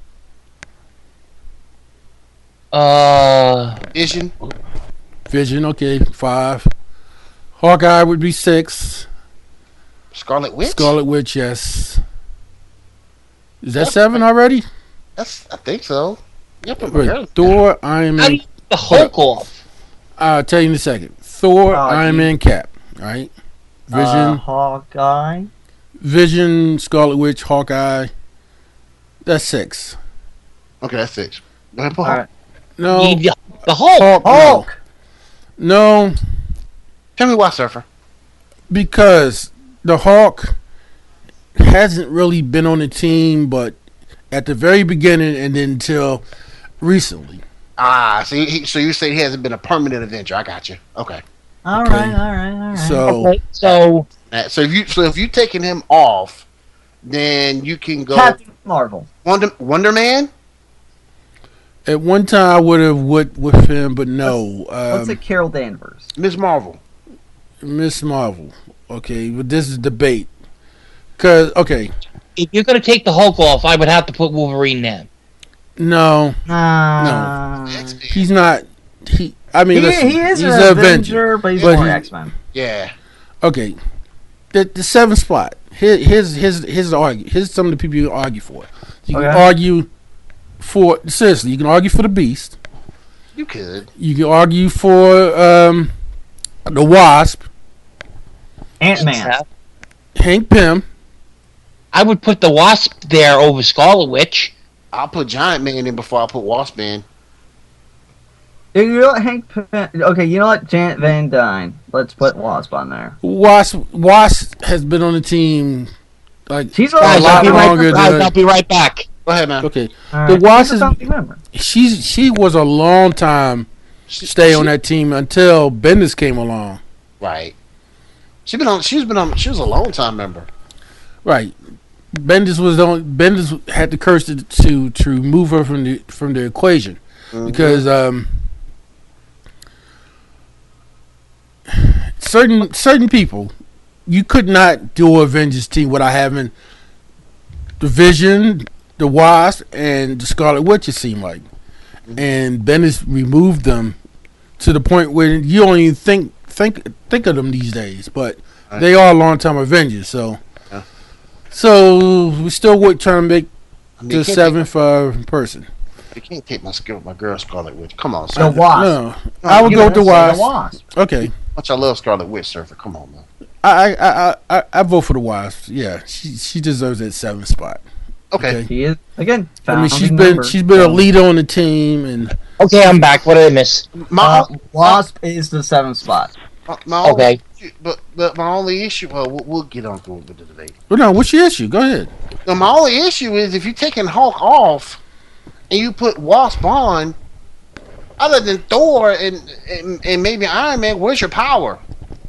Vision. Vision. Okay. 5. Hawkeye would be 6. Scarlet Witch. Scarlet Witch. Yes. Is that 7 already? I think so. Yep. Wait, Thor, Iron How do Man. you get the Hulk off? I'll tell you in a second. Thor, Iron Man, Cap. All right. Vision. Hawkeye. Vision, Scarlet Witch, Hawkeye. That's 6. Okay, that's 6. Go ahead, All right. No. You need the Hulk. Hulk. No, Tell me why, Surfer. because the Hulk hasn't really been on the team, but at the very beginning and then until recently. So you say he hasn't been a permanent Avenger. I got you. Okay. All Okay. right. So, So So if you taking him off, then you can go Captain Marvel. Wonder Man. At one time, I would have went with him, but no. Let's say Carol Danvers. Miss Marvel. Miss Marvel. Okay, but this is debate. Cause okay, if you're gonna take the Hulk off, I would have to put Wolverine there. No. He's not. I mean, he is he's an Avenger, but he's more X-Men. Yeah. Okay. The seventh spot. Here's some of the people you can argue for. You can argue for seriously. You can argue for the Beast. You could. You can argue for the Wasp. Ant-Man. Hank Pym. I would put the Wasp there over Scarlet Witch. I'll put Giant Man in before I put Wasp in. You know what, Hank Pym? Okay, you know what, Janet Van Dyne. Let's put Wasp on there. Wasp has been on the team like she's a lot longer. I'll be right back. Go ahead, man. Okay, right. The Wasp is she was a long time stay on that team until Bendis came along. Right. She was a long time member. Right. Bendis had the curse to remove her from the equation because certain people you could not do an Avengers team without having the Vision, the Wasp, and the Scarlet Witch. It seemed like, and Bendis removed them to the point where you don't even think of them these days, but they are long-time Avengers. So we still trying to make the seventh person. You can't take my girl Scarlet Witch. Come on, sir. The Wasp. No, I would go with the Wasp. Okay. Much I love Scarlet Witch, Surfer. Come on, man. I vote for the Wasp. Yeah, she deserves that seventh spot. Okay. She is again. I mean, she's been a leader on the team, and okay, I'm back. What did I miss? Wasp is the seventh spot. Okay. But my only issue, we'll get on to the debate. Well, no, what's your issue? Go ahead. My only issue is if you're taking Hulk off and you put Wasp on, other than Thor and maybe Iron Man, where's your power?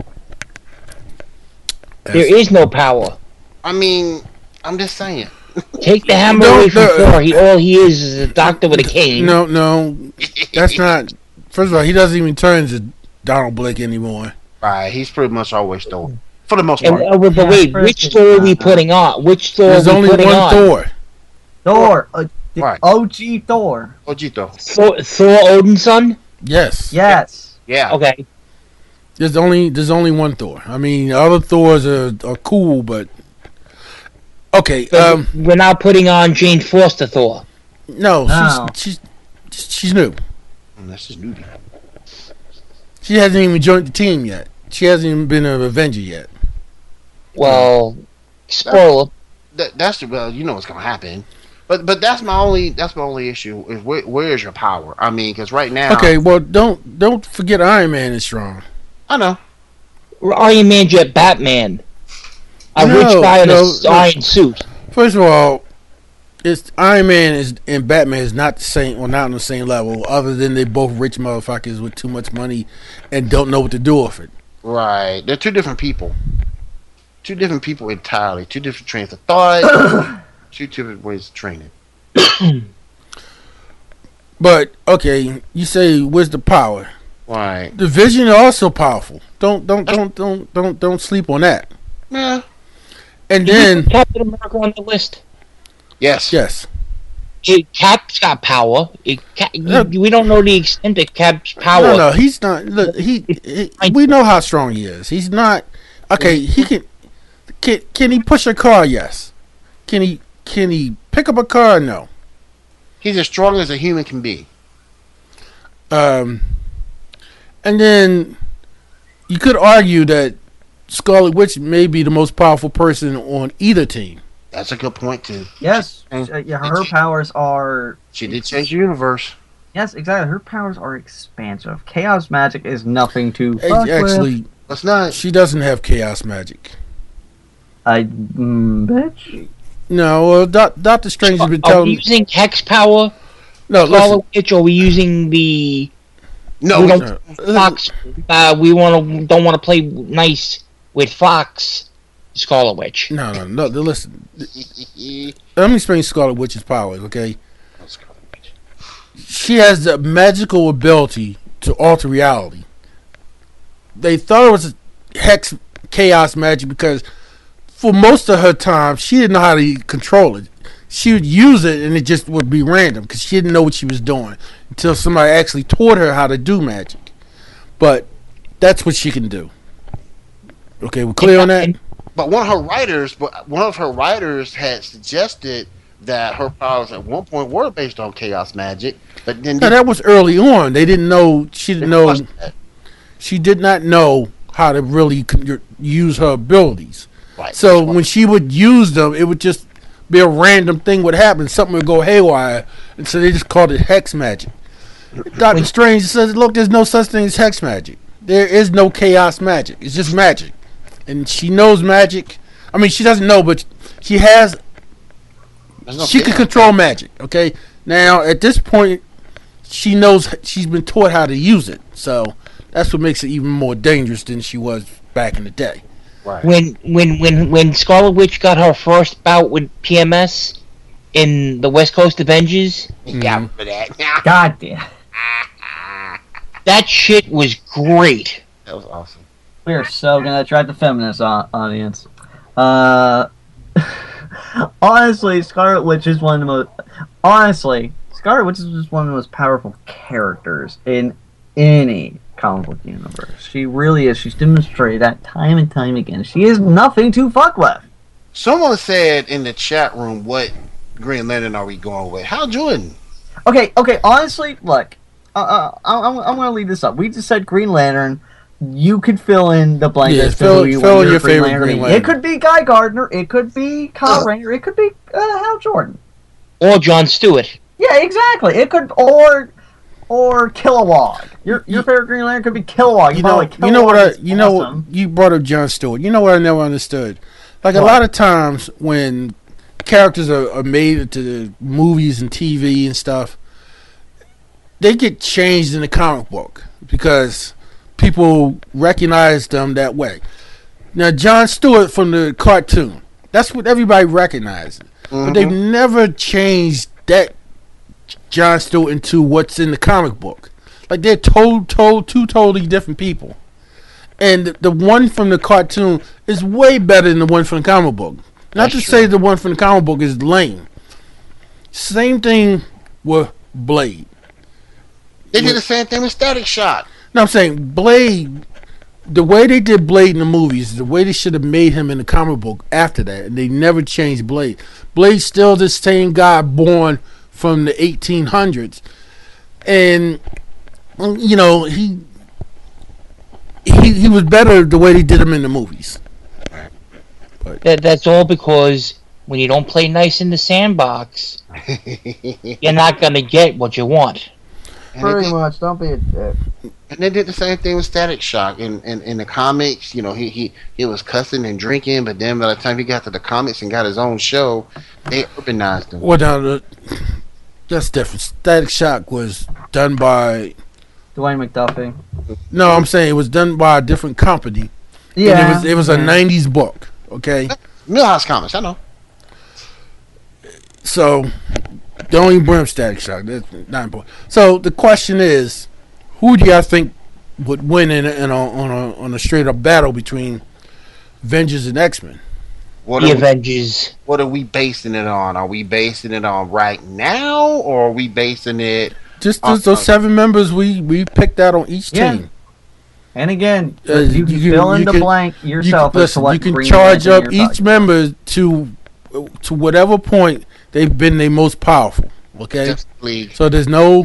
There is no power. I mean, I'm just saying. Take the hammer away from Thor. All he is a doctor with a cane. No, that's not. First of all, he doesn't even turn to Donald Blake anymore. Right, he's pretty much always Thor for the most part. But wait, which Thor are we putting on? Which Thor? There's only one Thor. Thor, right. OG Thor. OG Thor. Thor Odin's son. Yes. Yeah. Okay. There's only one Thor. I mean, other Thors are cool, but okay. So we're not putting on Jane Foster Thor. No. She's new. That's just newbie. She hasn't even joined the team yet. She hasn't even been an Avenger yet. Well, spoiler. That's you know what's gonna happen. But that's my only issue is where is your power? I mean, because right now. Okay, well don't forget Iron Man is strong. I know. Iron Man's your Batman. A rich guy in a iron suit. First of all, it's Iron Man and Batman is not the same, or not on the same level. Other than they both rich motherfuckers with too much money and don't know what to do with it. Right, they're two different people. Two different people entirely. Two different trains of thought. Two different ways of training. But okay, you say where's the power? Right. The Vision is also powerful. Don't sleep on that. Yeah. And then Captain America on the list. Yes. Cap's got power. We don't know the extent of Cap's power. No, he's not. Look, we know how strong he is. He's not. Okay, he can he push a car? Yes. Can he pick up a car? No. He's as strong as a human can be. And then you could argue that Scarlet Witch may be the most powerful person on either team. That's a good point too. Yes, her powers are. She did change the universe. Yes, exactly. Her powers are expansive. Chaos magic is nothing to. Actually, that's not. She doesn't have chaos magic. Bitch. No, well, Doctor Strange has been telling me. Are we using hex power? No, Scarlet Witch, or are we using the? No, Fox. We don't want to play nice with Fox. Scarlet Witch. No. Listen. Let me explain Scarlet Witch's powers, okay? she has the magical ability to alter reality. They thought it was hex chaos magic because for most of her time she didn't know how to control it. She would use it and it just would be random because she didn't know what she was doing until somebody actually taught her how to do magic. But that's what she can do. Okay, we're clear on that? But one of her writers had suggested that her powers at one point were based on chaos magic, but then that was early on. They didn't know. She didn't know. She did not know how to really use her abilities. Right. So when she would use them, it would just be a random thing would happen. Something would go haywire, and so they just called it hex magic. Doctor Strange says, "Look, there's no such thing as hex magic. There is no chaos magic. It's just magic." And she knows magic. I mean, she doesn't know, but she has. She can control magic. Okay. Now at this point, she knows. She's been taught how to use it. So that's what makes it even more dangerous than she was back in the day. Right. When Scarlet Witch got her first bout with PMS in the West Coast Avengers, got for that. God damn. That shit was great. That was awesome. We are so gonna attract the feminist audience. Honestly, Scarlet Witch is one of the most. Honestly, Scarlet Witch is just one of the most powerful characters in any comic book universe. She really is. She's demonstrated that time and time again. She is nothing to fuck with. Someone said in the chat room, "What Green Lantern are we going with?" Hal Jordan. Okay. Honestly, look, I'm gonna leave this up. We just said Green Lantern. You could fill in the blank as to who you want your favorite Green Lantern. It could be Guy Gardner. It could be Kyle Rayner. It could be Hal Jordan. Or Jon Stewart. Yeah, exactly. It could or Kilowog. Your favorite Green Lantern could be Kilowog. You brought up Jon Stewart. You know what I never understood? Like a lot of times when characters are made into the movies and TV and stuff, they get changed in the comic book because people recognize them that way. Now, Jon Stewart from the cartoon, that's what everybody recognizes. Mm-hmm. But they've never changed that Jon Stewart into what's in the comic book. Like, they're two totally different people. And the one from the cartoon is way better than the one from the comic book. Not to say the one from the comic book is lame. Same thing with Blade. They did the same thing with Static Shock. No, I'm saying Blade, the way they did Blade in the movies, the way they should have made him in the comic book after that, and they never changed Blade. Blade's still the same guy born from the 1800s, and you know he was better the way they did him in the movies. But that's all because when you don't play nice in the sandbox, you're not gonna get what you want. Pretty much. Don't be a dick. And they did the same thing with Static Shock in the comics. You know, he was cussing and drinking, but then by the time he got to the comics and got his own show, they urbanized him. Well, now that's different. Static Shock was done by Dwayne McDuffie. No, I'm saying it was done by a different company. Yeah, and it was a '90s book. Okay, Millhouse Comics. I know. So don't even bring up Static Shock. That's not important. So the question is, who do y'all think would win on a straight up battle between Avengers and X-Men? Avengers. What are we basing it on? Are we basing it on right now, or are we basing it just those 7 members we picked out on each team? And again, you can fill in the blank yourself. You can charge up each member to whatever point they've been the most powerful. Okay, so there's no,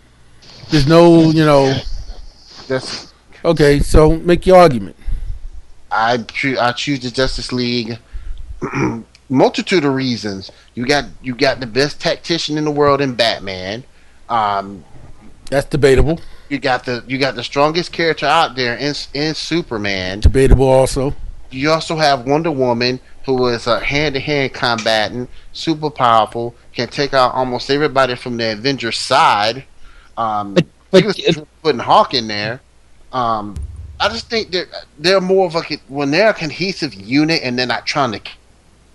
Okay, so make your argument. I choose the Justice League. Multitude of reasons. You got the best tactician in the world in Batman. That's debatable. You got the strongest character out there in Superman. Debatable also. You also have Wonder Woman, who is a hand-to-hand combatant, super powerful, can take out almost everybody from the Avengers side. But putting Hawk in there. I just think they're more of when they're a cohesive unit and they're not trying to.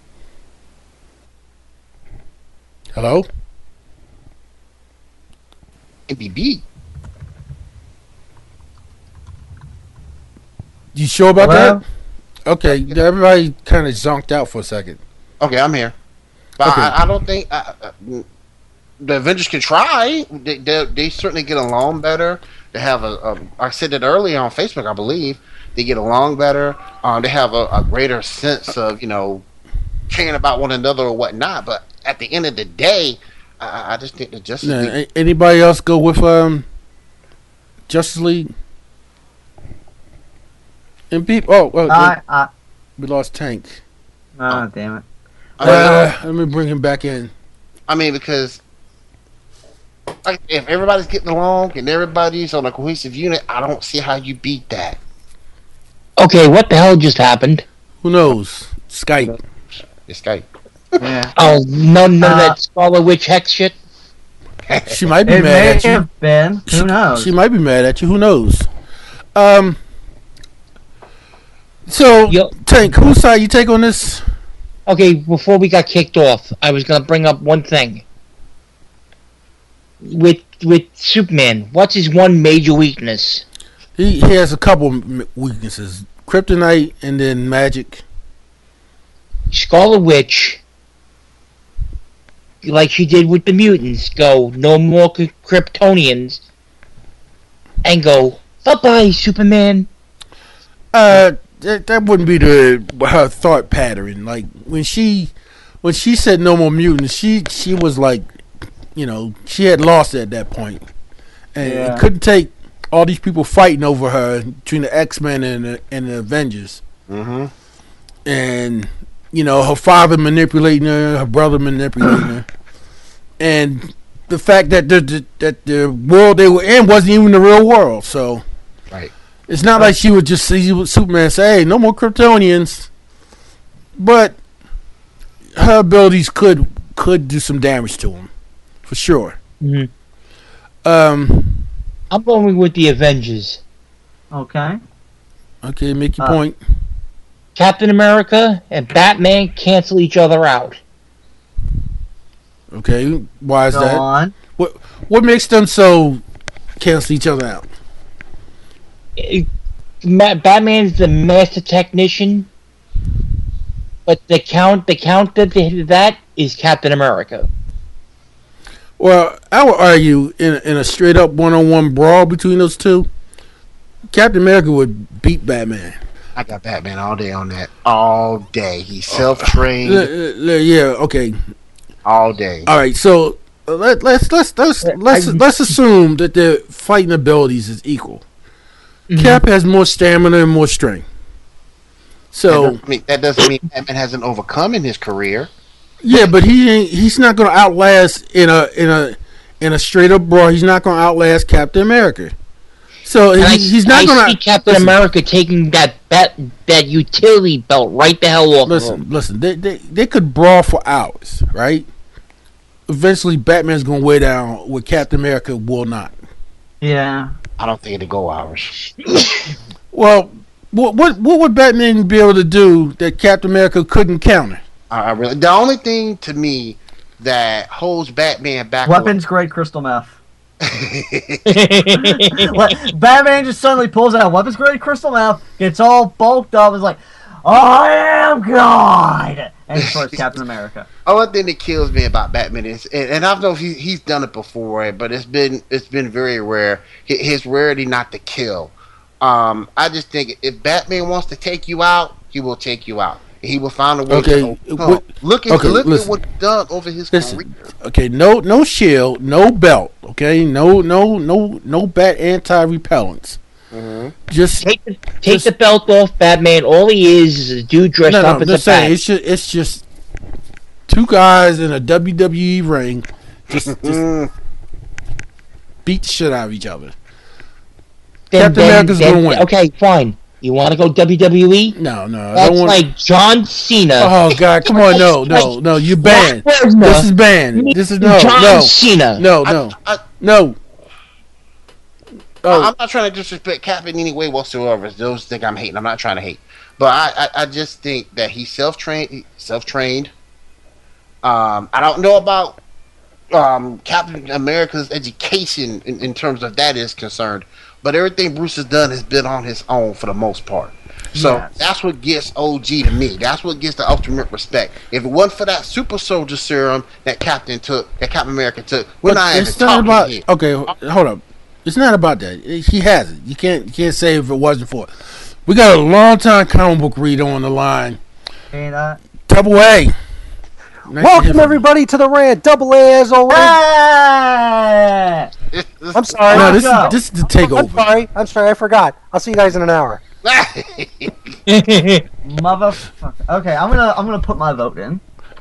Hello? can be beat. You sure about that? Okay, everybody kind of zonked out for a second. Okay, I'm here. But Okay. I don't think the Avengers can try. They certainly get along better. They have I said it earlier on Facebook, I believe. They get along better. They have a greater sense of, caring about one another or whatnot. But at the end of the day, I just think the Justice League. Anybody else go with Justice League? And people. We lost Tank. Oh, damn it. Let me bring him back in. I mean, because if everybody's getting along and everybody's on a cohesive unit, I don't see how you beat that. Okay, what the hell just happened? Who knows? Skype. It's Skype. Yeah. Oh, none of that Scarlet Witch Hex shit? She might be It mad may at you. have been. Who knows? She might be mad at you. Who knows? So, Tank, whose side you take on this? Okay, before we got kicked off, I was going to bring up one thing. With Superman, what's his one major weakness? He has a couple weaknesses. Kryptonite and then magic. Scarlet Witch, like she did with the mutants, go, no more Kryptonians, and go, bye-bye, Superman. That wouldn't be her thought pattern. Like when she said no more mutants, she was like, she had lost at that point, and it couldn't take all these people fighting over her between the X-Men and the Avengers. Mm-hmm. And her father manipulating her brother manipulating her, and the fact that the world they were in wasn't even the real world. So. Right. It's not like she would just see Superman say, "Hey, no more Kryptonians," but her abilities could do some damage to him, for sure. Mm-hmm. I'm going with the Avengers. Okay. Okay, make your point. Captain America and Batman cancel each other out. Okay, why is Go that? on. What makes them so cancel each other out? Batman's the master technician, but the count that is Captain America. Well, I would argue in a straight up one-on-one brawl between those two, Captain America would beat Batman. I got Batman all day on that. All day. He's self-trained. Yeah. Okay. All day. All right. So let's assume that their fighting abilities is equal. Mm-hmm. Cap has more stamina and more strength. So that doesn't mean Batman hasn't overcome in his career. Yeah, but he's not going to outlast in a straight up brawl. He's not going to outlast Captain America. So he's not going to see Captain America taking that utility belt right the hell off. Listen. They could brawl for hours, right? Eventually, Batman's going to wear down where Captain America will not. Yeah. I don't think it'd go hours. Well, what would Batman be able to do that Captain America couldn't counter? The only thing to me that holds Batman back. Weapons grade crystal meth. Batman just suddenly pulls out weapons grade crystal meth, gets all bulked up, is like, I am God, and destroys Captain America. Only thing that kills me about Batman is, and I don't know if he's done it before, but it's been very rare. His rarity not to kill. I just think if Batman wants to take you out, he will take you out. He will find a way to look at what he's done over his career. Okay, no shield, no belt. Okay, no bat anti-repellents. Mm-hmm. Just take the belt off Batman. All he is a dude dressed up as a bat. It's just two guys in a WWE ring, just beat the shit out of each other. Captain America's gonna win. Okay, fine. You want to go WWE? No. That's like John Cena. Oh God, come on, no, you banned. This is banned. This is John Cena. No. I'm not trying to disrespect Cap in any way whatsoever. Those think I'm hating. I'm not trying to hate, but I just think that he's self-trained. I don't know about Captain America's education in terms of that is concerned. But everything Bruce has done has been on his own for the most part. So that's what gets OG to me. That's what gets the ultimate respect. If it wasn't for that super soldier serum that Captain America took, we're not even talking here. Okay, hold up. It's not about that. He has it. You can't say if it wasn't for it. We got a long time comic book reader on the line. And Double A. Welcome everybody to the rant. Double A as always. I'm sorry. No, this is the takeover. I'm sorry. I forgot. I'll see you guys in an hour. Motherfucker. Okay, I'm gonna put my vote in.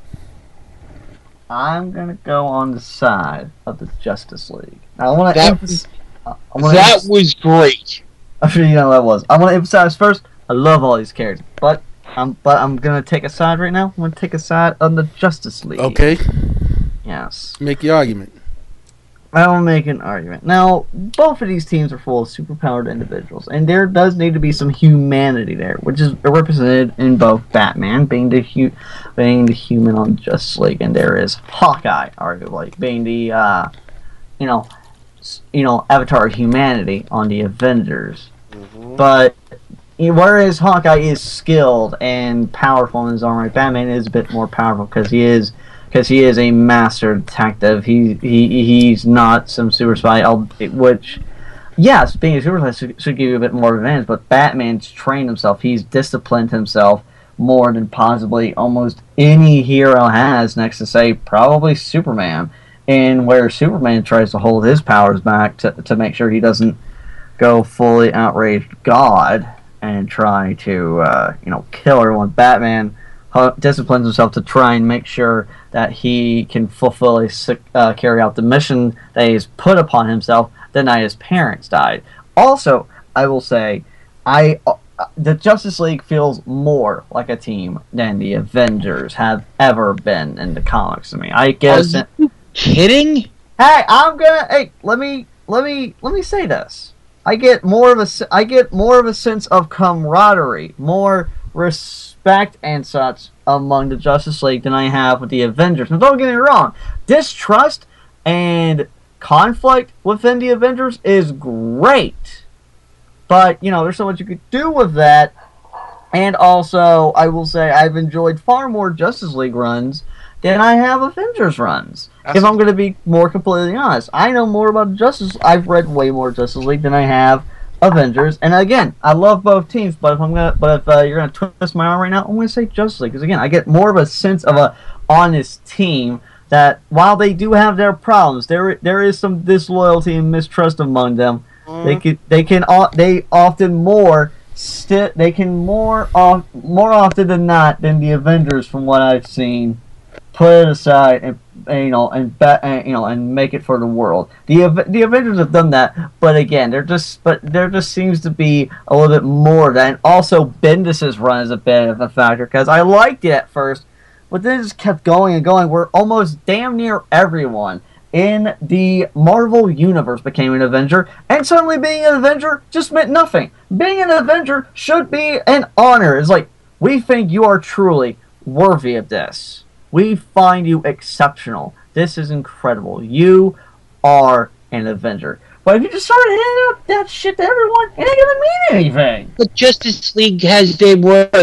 I'm gonna go on the side of the Justice League. Now, I want to emphasize. That was great. I'm sure you know what that was. I want to emphasize first. I love all these characters, but I'm gonna take a side right now. I'm gonna take a side on the Justice League. Okay. Yes. Make your argument. I will make an argument. Now, both of these teams are full of superpowered individuals, and there does need to be some humanity there, which is represented in both Batman being the human on Justice League, and there is Hawkeye, arguably being the avatar of humanity on the Avengers. Mm-hmm. But whereas Hawkeye is skilled and powerful in his own right, Batman is a bit more powerful because he is a master detective. He's not some super spy. Which, yes, being a super spy should give you a bit more advantage. But Batman's trained himself. He's disciplined himself more than possibly almost any hero has. Next to say probably Superman, and where Superman tries to hold his powers back to make sure he doesn't go fully outraged God and try to kill everyone. Batman disciplines himself to try and make sure that he can fulfill carry out the mission that he's put upon himself the night his parents died. Also, I will say, the Justice League feels more like a team than the Avengers have ever been in the comics to me. I guess. Are you kidding? Hey, let me say this. I get more of a sense of camaraderie, more respect and such among the Justice League than I have with the Avengers. Now, don't get me wrong, distrust and conflict within the Avengers is great, but there's so much you could do with that. And also, I will say I've enjoyed far more Justice League runs than I have Avengers runs. If I'm going to be more completely honest, I know more about I've read way more Justice League than I have Avengers, and again, I love both teams. But if you're gonna twist my arm right now, I'm gonna say Justice League because again, I get more of a sense of a honest team that while they do have their problems, there is some disloyalty and mistrust among them. Mm. They often more often than not than the Avengers, from what I've seen, put it aside and make it for the world. The Avengers have done that, but again, there just seems to be a little bit more of that. And also, Bendis' run is a bit of a factor because I liked it at first, but then it just kept going and going. Where almost damn near everyone in the Marvel universe became an Avenger, and suddenly being an Avenger just meant nothing. Being an Avenger should be an honor. It's like, we think you are truly worthy of this. We find you exceptional. This is incredible. You are an Avenger. But if you just started handing out that shit to everyone, it ain't gonna mean anything. The Justice League has their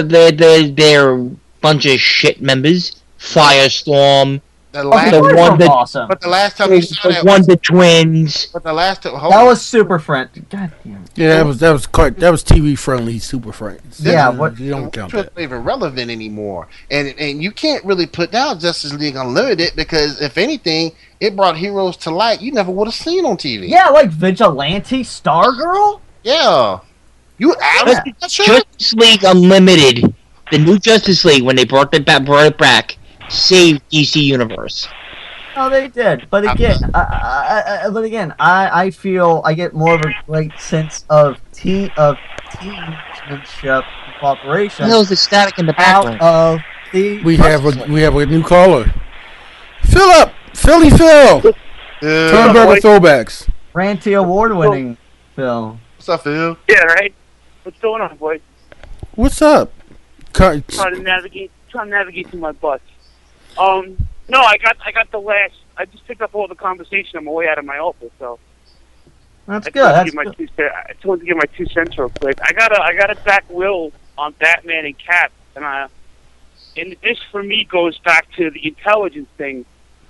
bunch of shit members. Firestorm. Awesome. But the last time we saw that, Wonder Twins. But the last time, that was Super Friends. God damn. Yeah, that was TV friendly Super Friends. Yeah, what you don't count that. It's not even relevant anymore, and you can't really put down Justice League Unlimited because if anything, it brought heroes to light you never would have seen on TV. Yeah, like Vigilante, Stargirl. Yeah, Justice League Unlimited, the new Justice League when they brought it back. Saved DC Universe. Oh, they did, but again, I feel I get more of a great sense of teammanship and cooperation. There's the static in the background. We have a new caller. Philly Phil. Turnberger Throwbacks. Ranty award-winning Phil. What's up, Phil? Yeah, right. What's going on, boys? What's up? Trying to navigate through my bus. No, I got the last. I just picked up all the conversation on my way out of my office, so. That's good. I just wanted to give my 2 cents real quick. I gotta back Will on Batman and Cap, and this for me goes back to the intelligence thing.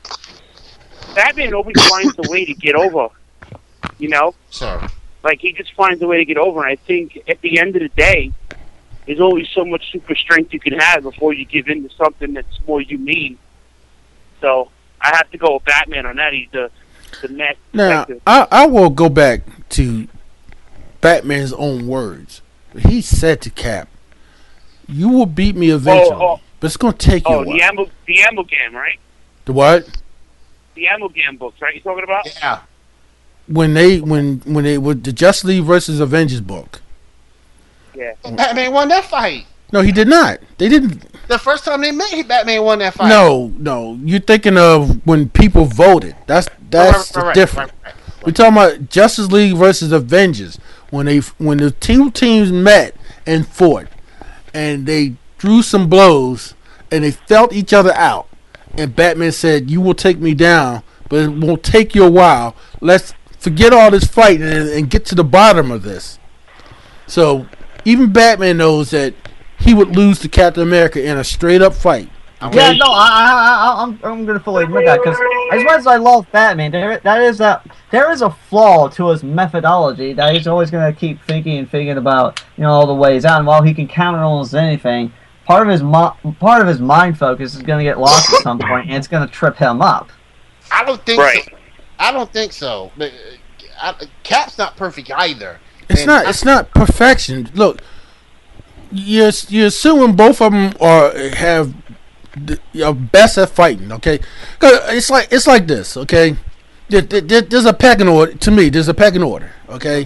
Batman always finds a way to get over, you know? Sure. Like, he just finds a way to get over, and I think at the end of the day, there's only so much super strength you can have before you give in to something that's more humane. So, I have to go with Batman on that. He's the net. Now, I will go back to Batman's own words. He said to Cap, "You will beat me eventually, but it's going to take you a while." The Amalgam, right? The what? The Amalgam books, right? You talking about? Yeah. When they with the Justice League versus Avengers book. Yeah. Batman won that fight. No, he did not. They didn't. The first time they met, Batman won that fight. No. You're thinking of when people voted. That's different. Right. We're talking about Justice League versus Avengers when the two teams met and fought, and they drew some blows and they felt each other out. And Batman said, "You will take me down, but it won't take you a while. Let's forget all this fighting and get to the bottom of this." So even Batman knows that he would lose to Captain America in a straight up fight. Okay? Yeah, no, I'm gonna fully admit that, because as much as I love Batman, there is a flaw to his methodology that he's always gonna keep thinking about, all the ways out. And while he can counter almost anything, part of his mind focus is gonna get lost at some point, and it's gonna trip him up. I don't think so. I don't think so. Cap's not perfect either. It's not perfection. Look, you're assuming both of them have the best at fighting. Okay, it's like this. Okay, there's a pecking order. To me, there's a pecking order. Okay,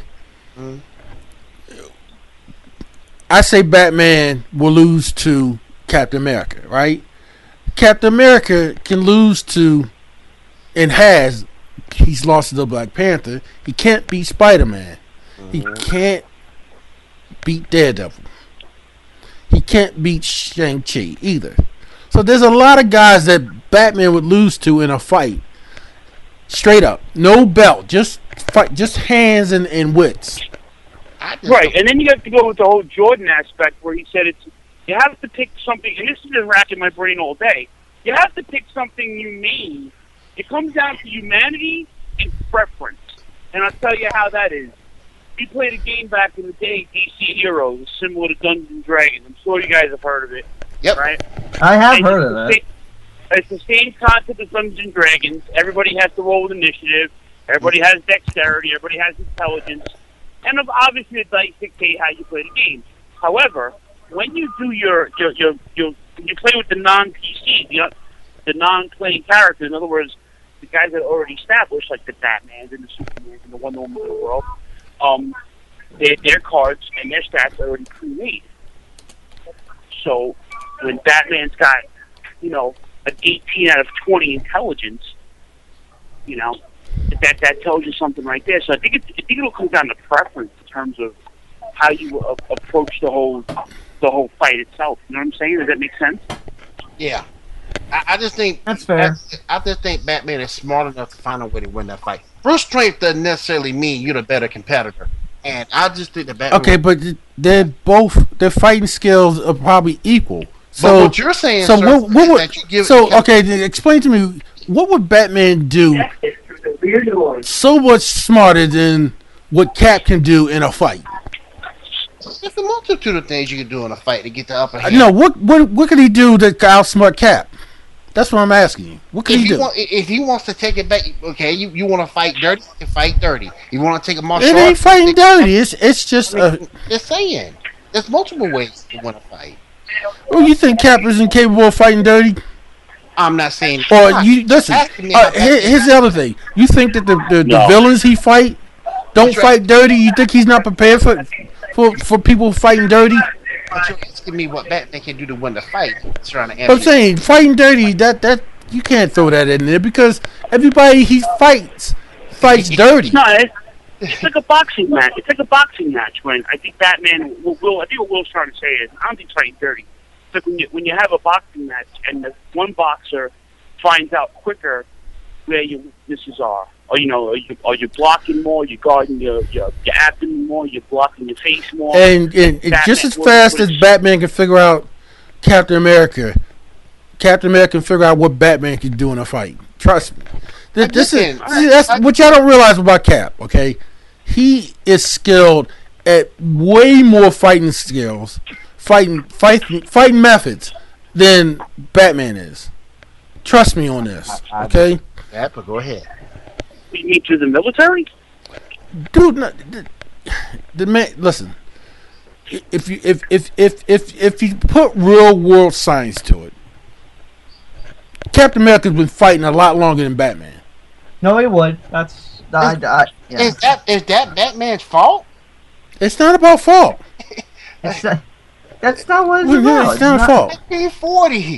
I say Batman will lose to Captain America. Right? Captain America can lose to, and he's lost to the Black Panther. He can't beat Spider-Man. He can't beat Daredevil. He can't beat Shang-Chi either. So there's a lot of guys that Batman would lose to in a fight. Straight up. No belt. Just fight. Just hands and wits. Right. And then you have to go with the whole Jordan aspect where he said you have to pick something, and this has been racking my brain all day. You have to pick something humane. It comes down to humanity and preference. And I'll tell you how that is. We played a game back in the day, DC Heroes, similar to Dungeons and Dragons. I'm sure you guys have heard of it. Yep. Right? I have heard of that. It's the same concept as Dungeons and Dragons. Everybody has to roll with initiative. Everybody has dexterity. Everybody has intelligence. And obviously the dice dictate how you play the game. However, when you do when you play with the non-PC, the non-playing characters, in other words, the guys that are already established, like the Batmans and the Supermans and the Wonder Woman of the world, their cards and their stats are already pre-made. So when Batman's got, an 18 out of 20 intelligence, that tells you something right there. So I think it'll come down to preference in terms of how you approach the whole fight itself. You know what I'm saying? Does that make sense? Yeah. I just think that's fair. I just think Batman is smart enough to find a way to win that fight. Brute strength doesn't necessarily mean you're the better competitor, and I just think that Batman. Okay, but their fighting skills are probably equal. So but what you're saying, so sir, what would, that you give okay? Then explain to me, what would Batman do so much smarter than what Cap can do in a fight? There's a multitude of things you can do in a fight to get the upper hand. No, what can he do to outsmart Cap? That's what I'm asking you. What can he do? If he wants to take it back, okay, you want to fight dirty, you can fight dirty. You want to take a martial art? It ain't fighting dirty. It's just Just saying. There's multiple ways to want to fight. Well, you think Cap is incapable of fighting dirty? I'm not saying. Or you listen. Here's the other thing. You think that the villains he fight don't fight dirty? You think he's not prepared for people fighting dirty? But you're asking me what Batman can do to win the fight. I'm saying fighting dirty. That you can't throw that in there because everybody he fights dirty. No, it's like a boxing match. It's like a boxing match. When I think Batman will. I think what Will's trying to say is I don't think it's fighting dirty. It's like when you have a boxing match and the one boxer finds out quicker where your weaknesses are. Or, you know, are you blocking more? You're guarding your abdomen more? You're blocking your face more? And just as fast as Batman can figure out Captain America can figure out what Batman can do in a fight. Trust me. That's what y'all don't realize about Cap, okay? He is skilled at way more fighting skills, fighting methods than Batman is. Trust me on this, okay? Yeah, but go ahead. You mean to the military? Dude, the man. Listen, if you put real world science to it, Captain America's been fighting a lot longer than Batman. No, he would. That's yeah. Is that Batman's fault? It's not about fault. That's not what it's about. It's not fault. 1940.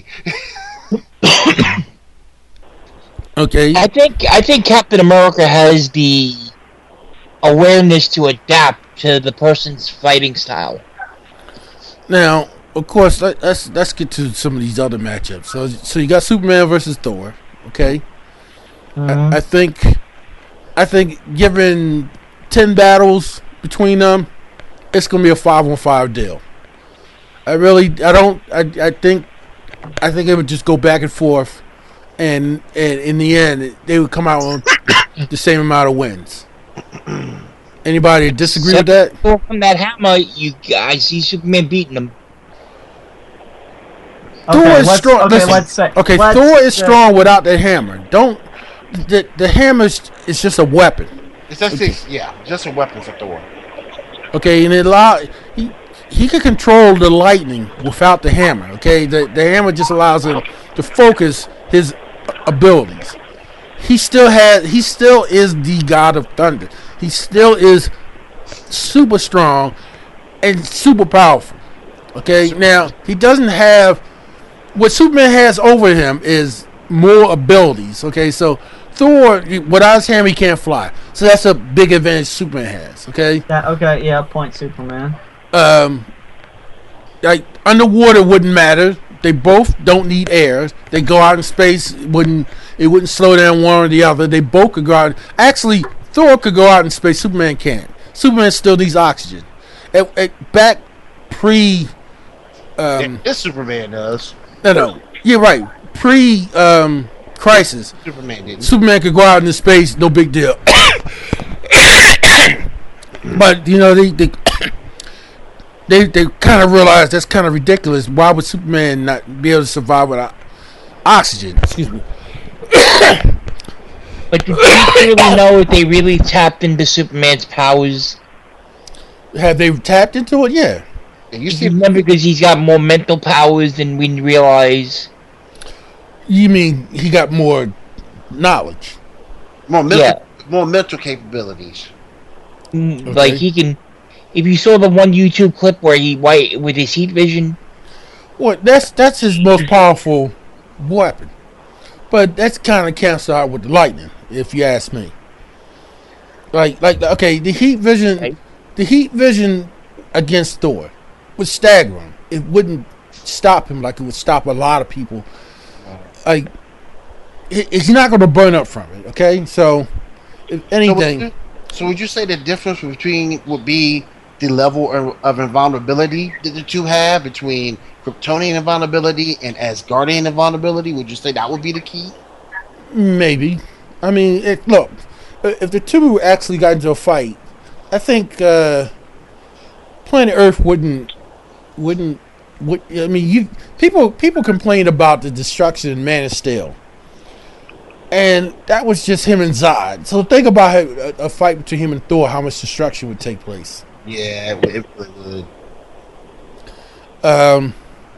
Okay. I think Captain America has the awareness to adapt to the person's fighting style. Now, of course, let's get to some of these other matchups. So you got Superman versus Thor. Okay. Mm-hmm. I think given 10 battles between them, it's gonna be a 5-on-5 deal. I think it would just go back and forth. And in the end, they would come out on the same amount of wins. Anybody disagree with that? From that hammer, I see Superman beating him. Thor is strong. Thor is strong without the hammer. The hammer is just a weapon. It's just a weapon for Thor. Okay, and he can control the lightning without the hammer. Okay, the hammer just allows him to focus his abilities. He still is the god of thunder. He still is super strong and super powerful. Okay, now he doesn't have what Superman has over him is more abilities. Okay, so Thor without his hammer he can't fly. So that's a big advantage Superman has. Okay. Point Superman. Like underwater wouldn't matter. They both don't need air. They go out in space. It wouldn't slow down one or the other. They both could go out. Actually, Thor could go out in space. Superman can't. Superman still needs oxygen. Back pre. This Superman does. No. You're right. Crisis. Superman didn't. Superman could go out into space. No big deal. But you know they kind of realized that's kind of ridiculous. Why would Superman not be able to survive without oxygen? Excuse me. But did you really know if they really tapped into Superman's powers? Have they tapped into it? Yeah. You remember because he's got more mental powers than we realize. You mean he got more knowledge? More mental capabilities. Okay. Like he can. If you saw the one YouTube clip where with his heat vision, well, that's his most powerful weapon. But that's kind of cancelled out with the lightning, if you ask me. Like okay, the heat vision against Thor would stagger him. It wouldn't stop him like it would stop a lot of people. Like he's not going to burn up from it. Okay, so if anything. So would you say the difference would be the level of invulnerability that the two have between Kryptonian invulnerability and Asgardian invulnerability? Would you say that would be the key? Maybe. I mean, look, if the two actually got into a fight, I think planet Earth wouldn't. I mean, people complain about the destruction in Man of Steel. And that was just him and Zod. So think about a fight between him and Thor, how much destruction would take place. Yeah, it really would.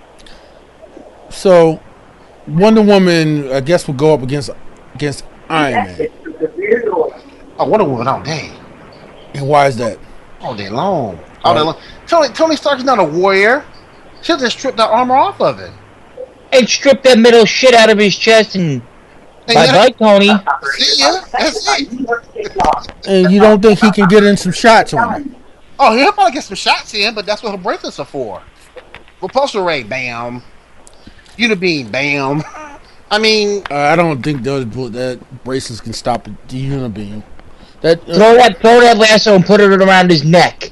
So Wonder Woman, I guess, will go up against Iron Man. Oh, Wonder Woman all day. And why is that? All day long. All day long. Tony Stark's not a warrior. She'll just strip the armor off of it. And strip that metal shit out of his chest and bye-bye, Tony. See ya. That's it. And you don't think he can get in some shots on him? Oh, he'll probably get some shots in, but that's what her bracelets are for. Repulsor ray, bam. Unibeam, bam. I mean, I don't think that bracelets can stop the unibeam. That throw that lasso and put it around his neck.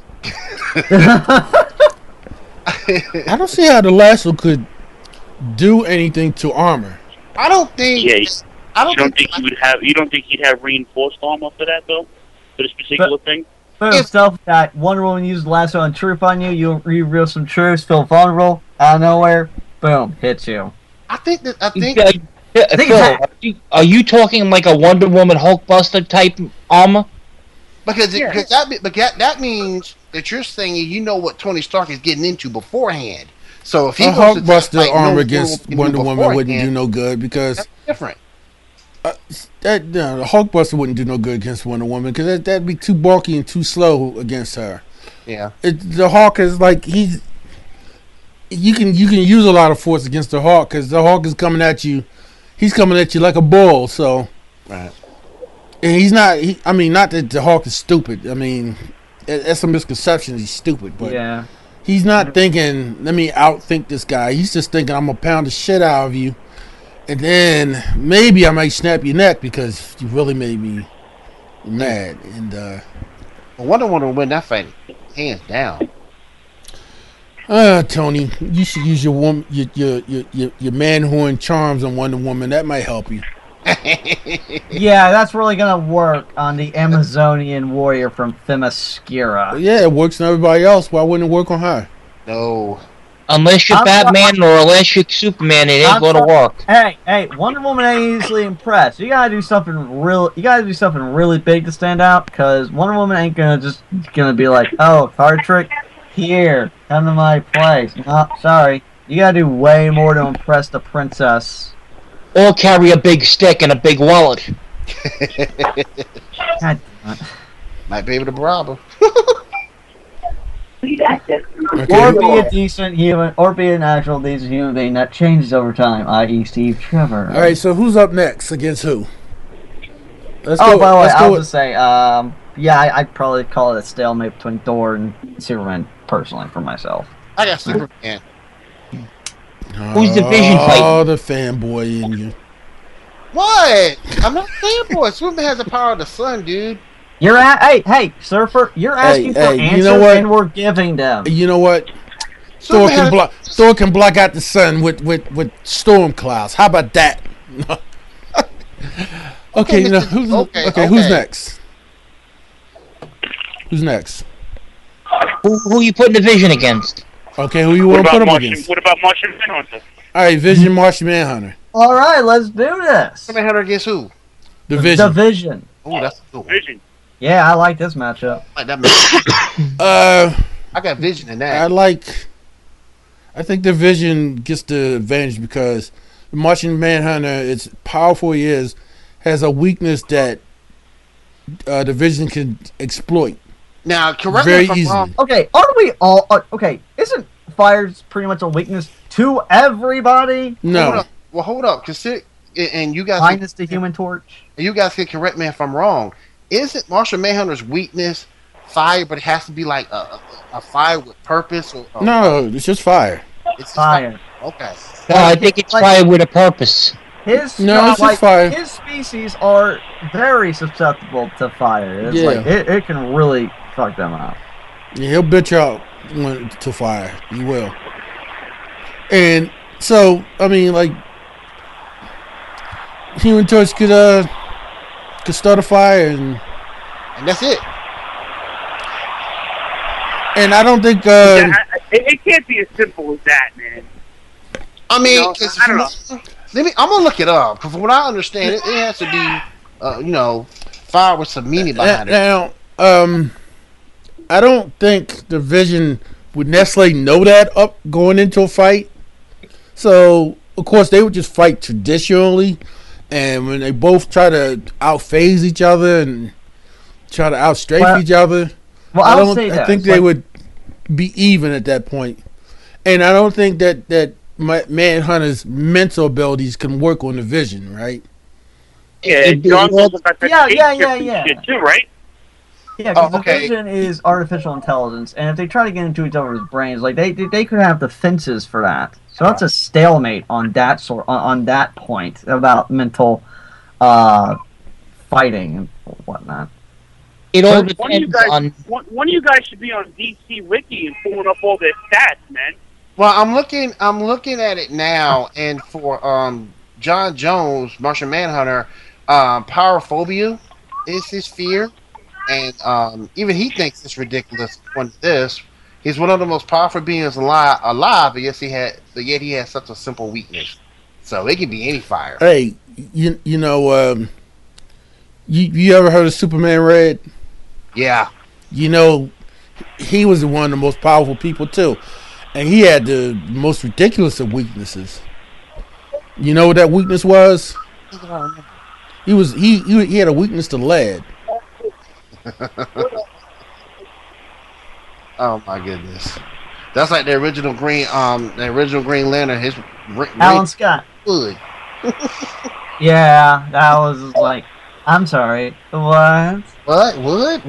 I don't see how the lasso could do anything to armor. I don't think. Yeah, I don't think he would have. You don't think he'd have reinforced armor for that though, for this particular thing? Boom, stuff that Wonder Woman uses lasso and truth on you. You reveal some truths, feel vulnerable out of nowhere. Boom, hits you. I think. Phil, are you talking like a Wonder Woman Hulkbuster type armor? Because that means that you're saying you know what Tony Stark is getting into beforehand. So if he a Hulkbuster armor against Wonder Woman wouldn't do no good because that's different. The Hulkbuster wouldn't do no good against Wonder Woman because that'd be too bulky and too slow against her. Yeah, the Hulk is like you can use a lot of force against the Hulk because the Hulk is coming at you. He's coming at you like a bull. So, right. And he's not. I mean, not that the Hulk is stupid. I mean, that's a misconception. He's stupid, but yeah. He's not thinking, let me outthink this guy. He's just thinking, I'm going to pound the shit out of you. And then maybe I might snap your neck because you really made me mad. And Wonder Woman will win that fight hands down. Tony, you should use your man horn charms on Wonder Woman. That might help you. Yeah, that's really gonna work on the Amazonian warrior from Themyscira. Yeah, it works on everybody else. Why wouldn't it work on her? No. Unless you're Batman or unless you're Superman, it ain't gonna work. Hey, Wonder Woman ain't easily impressed. You gotta do something really big to stand out. Because Wonder Woman ain't gonna be like, oh, card trick, here, come to my place. No, sorry, you gotta do way more to impress the princess. Or carry a big stick and a big wallet. God, might be able to rob her. Or be a decent human, or be an actual decent human being that changes over time, i.e. Steve Trevor. All right, so who's up next against who? By the way, I'll just say, I'd probably call it a stalemate between Thor and Superman, personally, for myself. I got Superman. Who's the Vision fight? Oh, the fanboy in you. What? I'm not a fanboy. Superman has the power of the sun, dude. Hey, Surfer, you're asking for answers, and we're giving them. You know what? Thor can block out the sun with storm clouds. How about that? Okay, who's next? Who's next? Who you putting the Vision against? Okay, who you want to put him against? What about Martian Manhunter? All right, Vision, Martian Manhunter. All right, let's do this. Martian Manhunter against who? The Vision. The Vision. Oh, that's cool. Vision. Yeah, I like this matchup. I like that matchup. I got Vision in that. I think the Vision gets the advantage because the Martian Manhunter, as powerful he is, has a weakness that the Vision can exploit. Now, correct me if I'm wrong. Okay, aren't we all... okay, isn't fire's pretty much a weakness to everybody? No. Hold up. And you guys... Minus the Human Torch. You guys can correct me if I'm wrong. Isn't Martian Manhunter's weakness fire, but it has to be like a fire with purpose? No, it's just fire. It's fire. Okay. No, I think it's fire with a purpose. It's just fire. His species are very susceptible to fire. It's like it can really fuck them up. Yeah, he'll bitch out to fire. He will. And so, I mean, like, Human Torch could start a fire and that's it. And I don't think it can't be as simple as that, man. I mean, I don't know. I'm gonna look it up because from what I understand, it has to be, fire with some meaning behind it. Now, I don't think the Vision would necessarily know that up going into a fight. So, of course, they would just fight traditionally. And when they both try to outphase each other and try to outstrafe each other, I think they would be even at that point. And I don't think that Manhunter's mental abilities can work on the Vision, right? Yeah, John talks about that shit too, right? Yeah, because the Vision is artificial intelligence, and if they try to get into each other's brains, like they could have defenses for that. So that's a stalemate on that on that point about mental fighting and whatnot. It all One of you guys should be on DC Wiki and pulling up all their stats, man. Well, I'm looking at it now, and for John Jones, Martian Manhunter, pyrophobia is his fear, and even he thinks it's ridiculous. When this, he's one of the most powerful beings alive, but yet he has such a simple weakness. So it can be any fire. Hey, you know, you ever heard of Superman Red? Yeah. You know, he was one of the most powerful people too, and he had the most ridiculous of weaknesses. You know what that weakness was? He had a weakness to lead. Oh my goodness, that's like the original Green Lantern. His Alan Scott. Wood. Yeah, that was like, I'm sorry, what? What?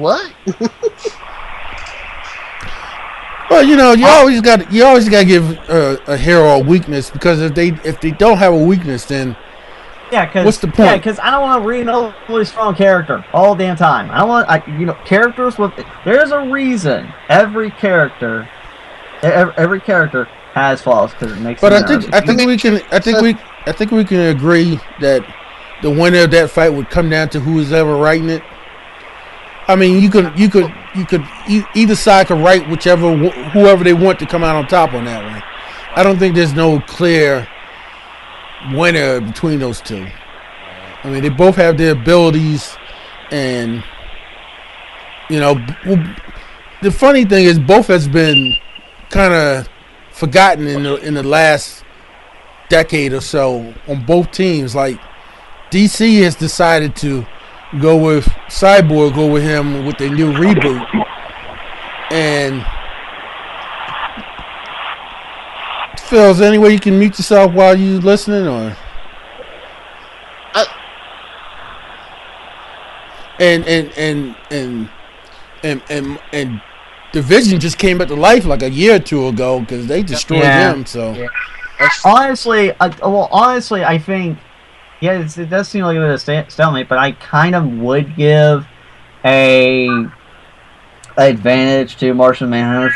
Well, you know, you always got to give a hero a weakness, because if they don't have a weakness, then what's the point? Yeah, because I don't want to read an overly strong character all damn time. Characters with. There's a reason every character has flaws, because it makes. But I think we can agree that the winner of that fight would come down to who is ever writing it. I mean, you could either side could write whoever they want to come out on top on that one. I don't think there's no clear winner between those two. I mean, they both have their abilities, and you know, the funny thing is both has been kind of forgotten in the last decade or so on both teams. Like DC has decided to go with Cyborg over him with their new reboot, and Phil, is there any way you can mute yourself while you listening, or? And Division just came back to life like a year or two ago because they destroyed him. So honestly, I think it does seem like it was a stalemate, but I kind of would give a advantage to Martian Manhunter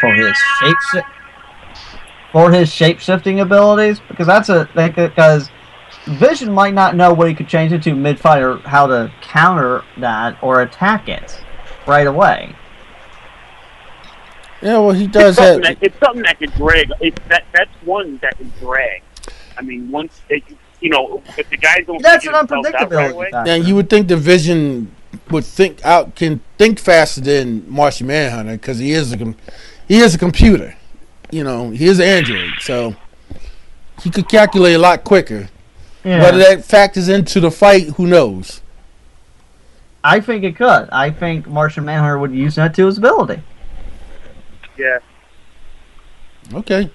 for his shape-shifting abilities, because Vision might not know what he could change into mid-fight or how to counter that or attack it right away. Yeah, well, he does have. It's something that can drag. That's one that can drag. I mean, once if the guys don't. That's an unpredictability. Now you would think the Vision would can think faster than Martian Manhunter, because he is a computer. You know, he is an android, so he could calculate a lot quicker. Yeah. Whether that factors into the fight, who knows? I think it could. I think Martian Manhunter would use that to his ability. Yeah. Okay.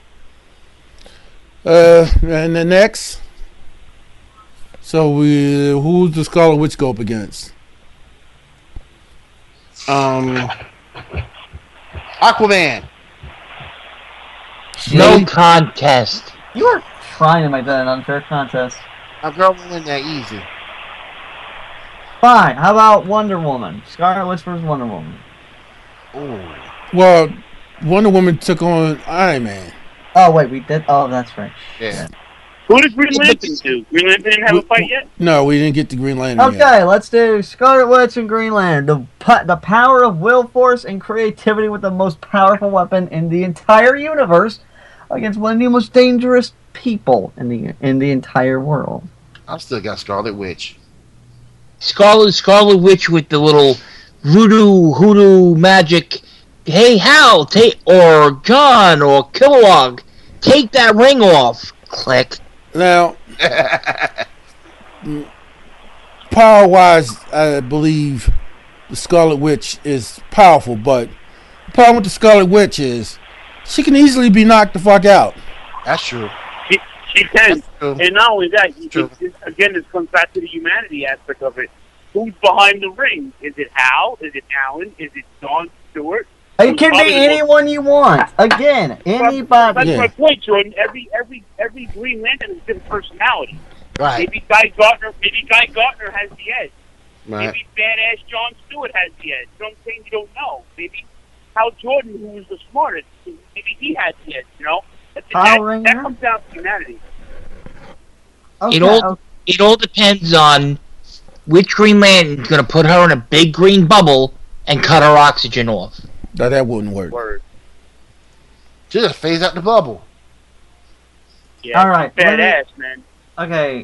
And the next. So who's the Scarlet Witch go up against? Aquaman. No contest. You are trying to make that an unfair contest. My girl will win that easy. Fine. How about Wonder Woman? Scarlet Witch versus Wonder Woman. Ooh. Well, Wonder Woman took on Iron Man. Oh wait, we did. Oh, that's right. Yeah. Who did Green Lantern do? Green Lantern didn't have a fight yet? No, we didn't get to Green Lantern yet. Okay, let's do Scarlet Witch and Green Lantern. The power of will force and creativity with the most powerful weapon in the entire universe against one of the most dangerous people in the entire world. I've still got Scarlet Witch. Scarlet Witch with the little hoodoo magic. Hey, Hal, or John, or Kilowog, take that ring off. Click. Now, power-wise, I believe the Scarlet Witch is powerful, but the problem with the Scarlet Witch is she can easily be knocked the fuck out. That's true. She can. And not only that, again, this comes back to the humanity aspect of it. Who's behind the ring? Is it Hal? Is it Alan? Is it John Stewart? It can be anyone you want. Again, anybody. That's my point, Jordan. Every Green Lantern has a different personality. Right. Maybe Guy Gardner has the edge. Right. Maybe badass John Stewart has the edge. You know what I'm saying? You don't know. Maybe Hal Jordan, who was the smartest, maybe he had the edge. You know, that comes down to humanity. Okay. It all depends on which Green Lantern is going to put her in a big green bubble and cut her oxygen off. No, that wouldn't work. Word. Just phase out the bubble. Yeah, all right. Badass, man. Okay.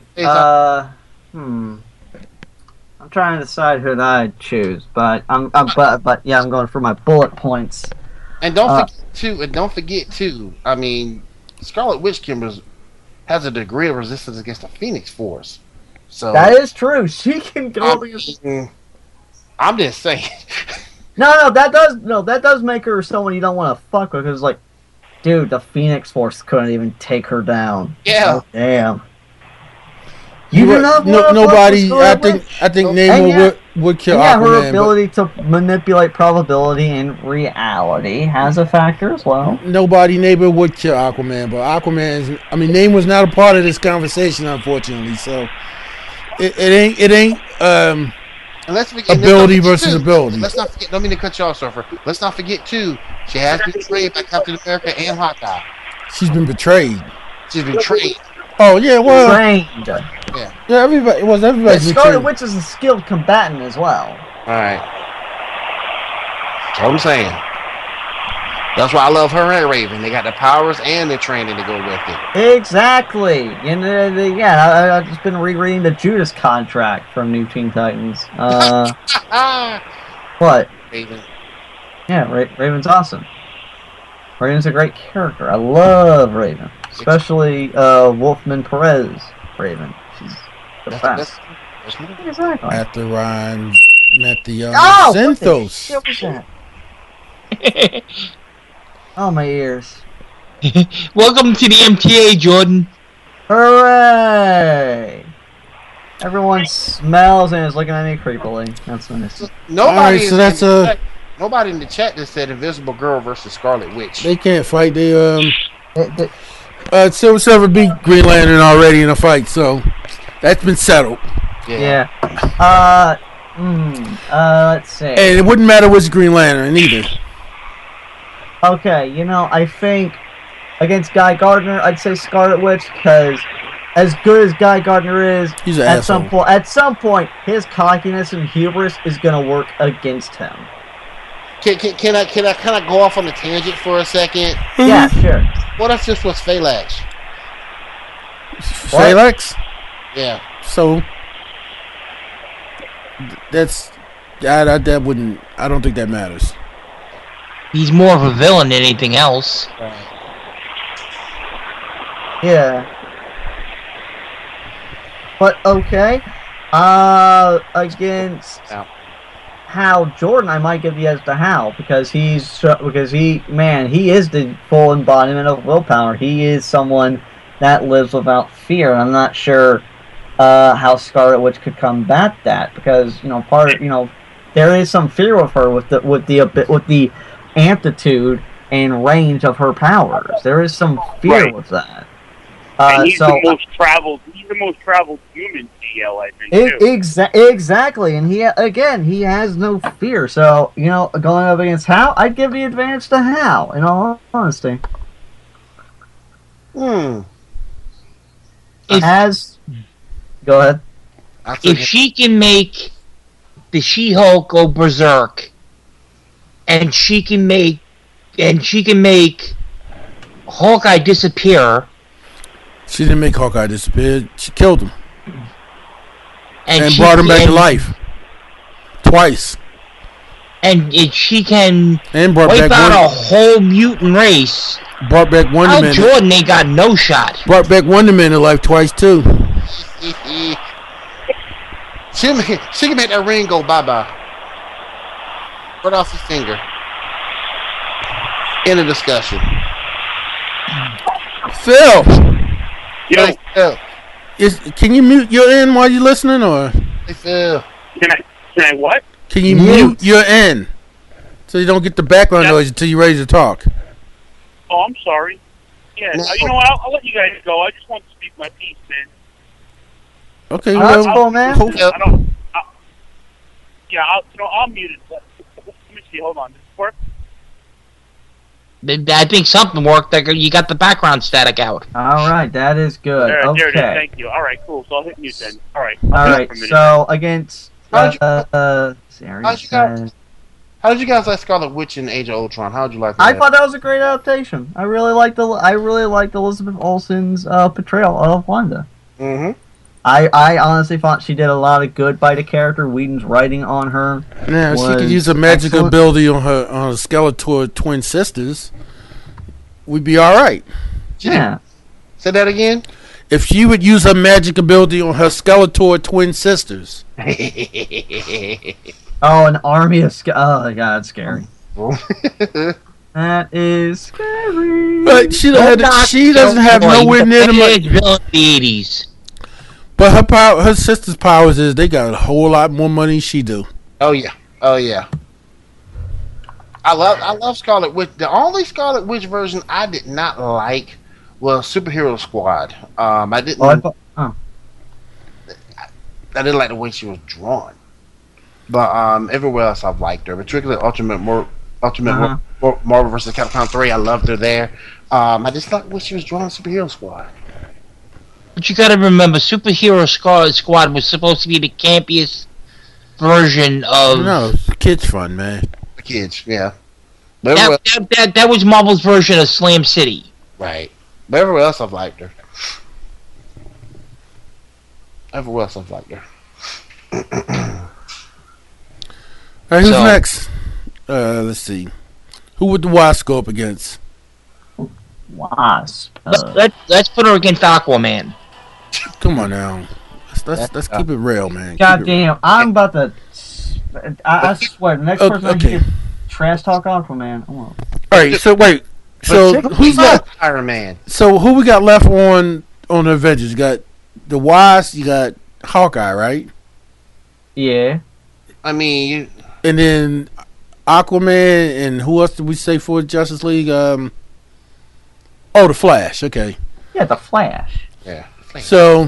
I'm trying to decide who I'd choose, but I'm going for my bullet points. And don't forget too. I mean, Scarlet Witch has a degree of resistance against the Phoenix Force. So that is true. She can go. I'm just saying. No, that does make her someone you don't want to fuck with. Because, like, dude, the Phoenix Force couldn't even take her down. Yeah. Oh, damn. You do not want nobody. I think Namor would kill Aquaman. Yeah, her ability to manipulate probability and reality has a factor as well. Namor would kill Aquaman, but Namor's not a part of this conversation, unfortunately. So it ain't ability versus ability. Let's not forget. Don't mean to cut you off, Surfer. Let's not forget too. She has been betrayed by Captain America and Hawkeye. She's been betrayed. She's been trained. Oh yeah, well, trained. Yeah, everybody. Scarlet Witch is a skilled combatant as well. All right. That's what I'm saying. That's why I love her and Raven. They got the powers and the training to go with it. Exactly. And I've just been rereading the Judas contract from New Teen Titans. What? Raven. Yeah, Raven's awesome. Raven's a great character. I love Raven. Especially Wolfman Perez Raven. She's the best. Exactly. After Ryan met the Zenthos. What was that? Oh, my ears. Welcome to the MTA, Jordan. Hooray! Everyone smells and is looking at me creepily. That's nice. Nobody in the chat just said Invisible Girl versus Scarlet Witch. They can't fight. Silver Surfer beat Green Lantern already in a fight, so that's been settled. Yeah. Let's see. And it wouldn't matter which Green Lantern either. Okay, I think against Guy Gardner, I'd say Scarlet Witch, because as good as Guy Gardner is, he's an asshole. At some point, his cockiness and hubris is going to work against him. Can I kind of go off on a tangent for a second? Yeah, sure. What if this was Phalanx? Phalanx? Yeah. So that wouldn't. I don't think that matters. He's more of a villain than anything else. Yeah. But okay. Against Hal Jordan, I might give the edge to Hal because he is the full embodiment of willpower. He is someone that lives without fear. And I'm not sure how Scarlet Witch could combat that because there is some fear with her with the amplitude and range of her powers. There is some fear with that. And he's the most traveled human DL, I think. Exactly, and he has no fear. So going up against Hal, I'd give the advantage to Hal. In all honesty. Go ahead. If she can make the She-Hulk go berserk, and she can make Hawkeye disappear. She didn't make Hawkeye disappear. She killed him. And brought him back to life. Twice. And she can wipe out a whole mutant race. Brought back Wonder Man. Hal Jordan ain't got no shot. Brought back Wonder Man to life twice, too. She can make that ring go bye-bye. Right off his finger. End of discussion. Phil! Yo. Phil. Can you mute your end while you're listening, or? Hey, Phil. Can I what? Can you mute your end? So you don't get the background noise until you're ready to talk. Oh, I'm sorry. Yeah, you know what? I'll let you guys go. I just want to speak my piece, man. Okay, that's cool, man. I'll mute it. Let me see. Hold on. Does this work? I think something worked. You got the background static out. All right, that is good. There it is. Okay. Thank you. All right, cool. So I'll hit mute then. All right. All right. So against how did you guys like Scarlet Witch in Age of Ultron? How did you like that? I thought that was a great adaptation. I really liked Elizabeth Olsen's portrayal of Wanda. Mm-hmm. I honestly thought she did a lot of good by the character. Whedon's writing on her. Yeah, she could use a magic ability on her Skeletor twin sisters. We'd be all right. Yeah. Say that again. If she would use her magic ability on her Skeletor twin sisters. Oh, an army of oh my god, scary. That is scary. But she doesn't have nowhere near the money. But her sister's powers is they got a whole lot more money than she do. Oh yeah. I love Scarlet Witch. The only Scarlet Witch version I did not like was Superhero Squad. I didn't. I didn't like the way she was drawn. But everywhere else I've liked her. Particularly Marvel vs. Capcom 3, I loved her there. I just liked when she was drawn in Superhero Squad. But you gotta remember, Superhero Squad was supposed to be the campiest version of... No, it's kids fun, man. The kids, yeah. That was Marvel's version of Slam City. Right. But everywhere else I've liked her. Everywhere else I've liked her. Alright, who's next? Let's see. Who would the Wasp go up against? Wasp. Let's put her against Aquaman. Come on now. Let's keep it real, man. God damn, I'm about to... I swear, the next person I get trash talk Aquaman. Alright, so wait. So who's left? Iron Man. So who we got left on the Avengers? You got the Wasp, you got Hawkeye, right? Yeah. I mean... And then Aquaman, and who else did we say for Justice League? The Flash. Okay. Yeah, the Flash. Yeah. So,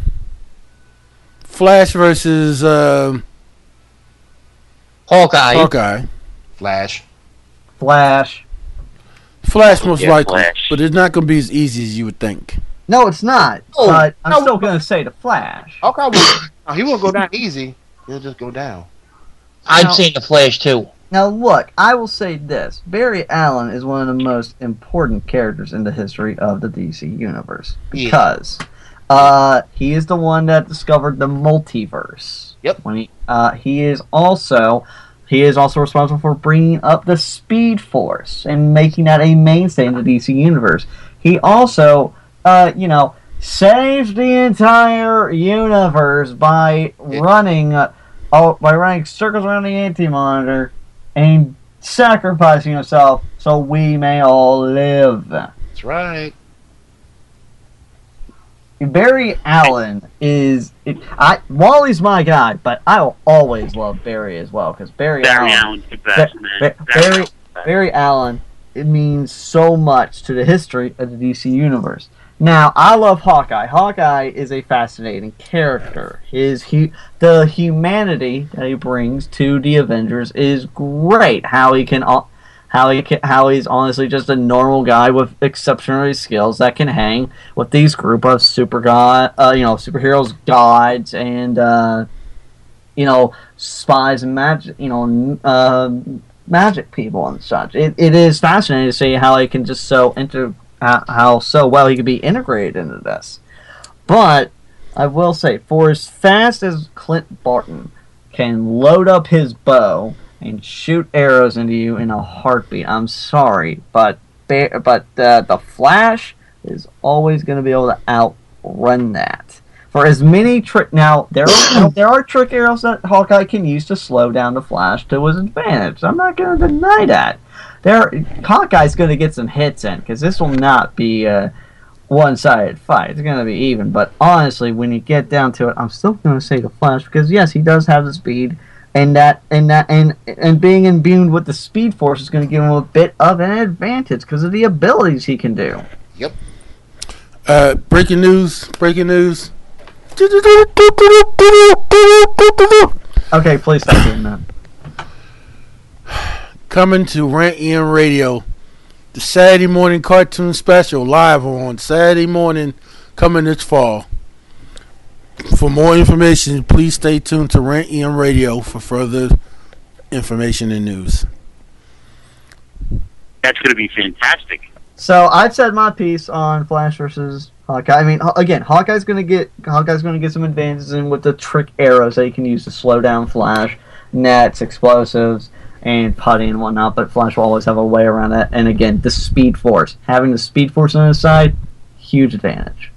Flash versus Hawkeye. Flash most likely, but it's not going to be as easy as you would think. No, it's not. But I'm still going to say the Flash. Okay, he won't go down easy. He'll just go down. I'm saying the Flash too. Now look, I will say this. Barry Allen is one of the most important characters in the history of the DC Universe. Because he is the one that discovered the multiverse. Yep. When he is also responsible for bringing up the Speed Force and making that a mainstay in the DC Universe. He also, saved the entire universe by running circles around the Anti-Monitor and sacrificing himself so we may all live. That's right. Barry Allen is... Wally's my guy, but I will always love Barry as well, because Barry Allen's the best, man. Barry Allen, it means so much to the history of the DC Universe. Now, I love Hawkeye. Hawkeye is a fascinating character. The humanity that he brings to the Avengers is great. How he's honestly just a normal guy with exceptional skills that can hang with these group of superheroes, gods, and spies and magic people and such. It is fascinating to see how he can just how so well he could be integrated into this. But I will say, for as fast as Clint Barton can load up his bow and shoot arrows into you in a heartbeat, I'm sorry, but the Flash is always going to be able to outrun that. For as many now there are trick arrows that Hawkeye can use to slow down the Flash to his advantage. I'm not going to deny that. Hawkeye's going to get some hits in, because this will not be a one-sided fight. It's going to be even. But honestly, when you get down to it, I'm still going to say the Flash, because yes, he does have the speed and being imbued with the Speed Force is going to give him a bit of an advantage because of the abilities he can do. Yep. Breaking news. Okay, please stop doing that. Coming to Rant EM Radio, the Saturday morning cartoon special live on Saturday morning, coming this fall. For more information, please stay tuned to Rant EM Radio for further information and news. That's going to be fantastic. So I've said my piece on Flash versus Hawkeye. I mean, again, Hawkeye's going to get some advantages in with the trick arrows that he can use to slow down Flash, nets, explosives, and putty and whatnot. But Flash will always have a way around that. And again, the Speed Force, having the Speed Force on his side, huge advantage.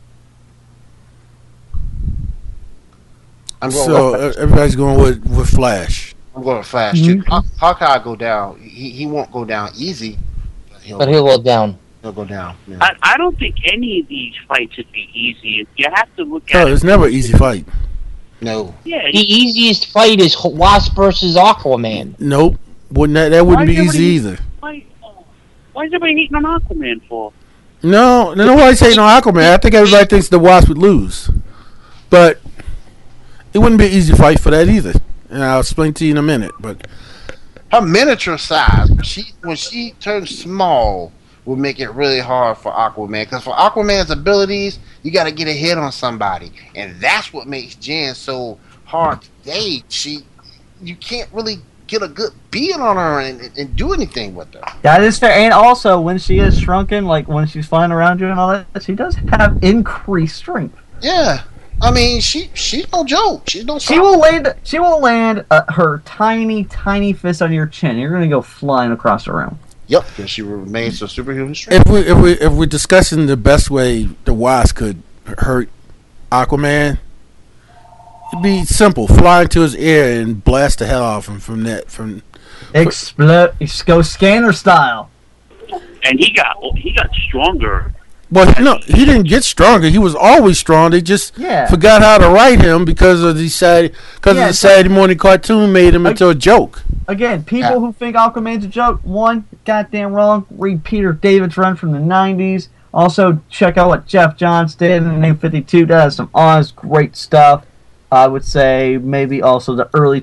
Everybody's going with Flash. I'm going with Flash too. Hawkeye go down. He won't go down easy, but he'll go down. He'll go down. Yeah. I don't think any of these fights would be easy. You have to look at. No, it's never an easy fight. No. Yeah. The easiest fight is Wasp versus Aquaman. Nope. That wouldn't be easy either. Why is everybody hating on Aquaman for? No, nobody's hating on Aquaman. I think everybody thinks the Wasp would lose, but it wouldn't be an easy fight for that either. And I'll explain to you in a minute. But her miniature size, when she turns small, will make it really hard for Aquaman. Because for Aquaman's abilities, you got to get a hit on somebody, and that's what makes Jen so hard today. You can't really get a good beat on her and do anything with her. That is fair. And also, when she is shrunken, like when she's flying around you and all that, she does have increased strength. Yeah. I mean, she's no joke. She's no. She will land her tiny fist on your chin. You're gonna go flying across the room. Yep, because she remains so superhuman strength. If we're discussing the best way the Wasp could hurt Aquaman, it'd be simple: fly into his ear and blast the hell off him from that. Explode, go Scanner style. And he got stronger. Well, no, he didn't get stronger. He was always strong. They just forgot how to write him because of the Saturday morning cartoon made him into a joke. Again, people who think Aquaman's a joke, one, goddamn wrong. Read Peter David's run from the 90s. Also, check out what Jeff Johns did in Name 52. That has some honest, great stuff. I would say maybe also the early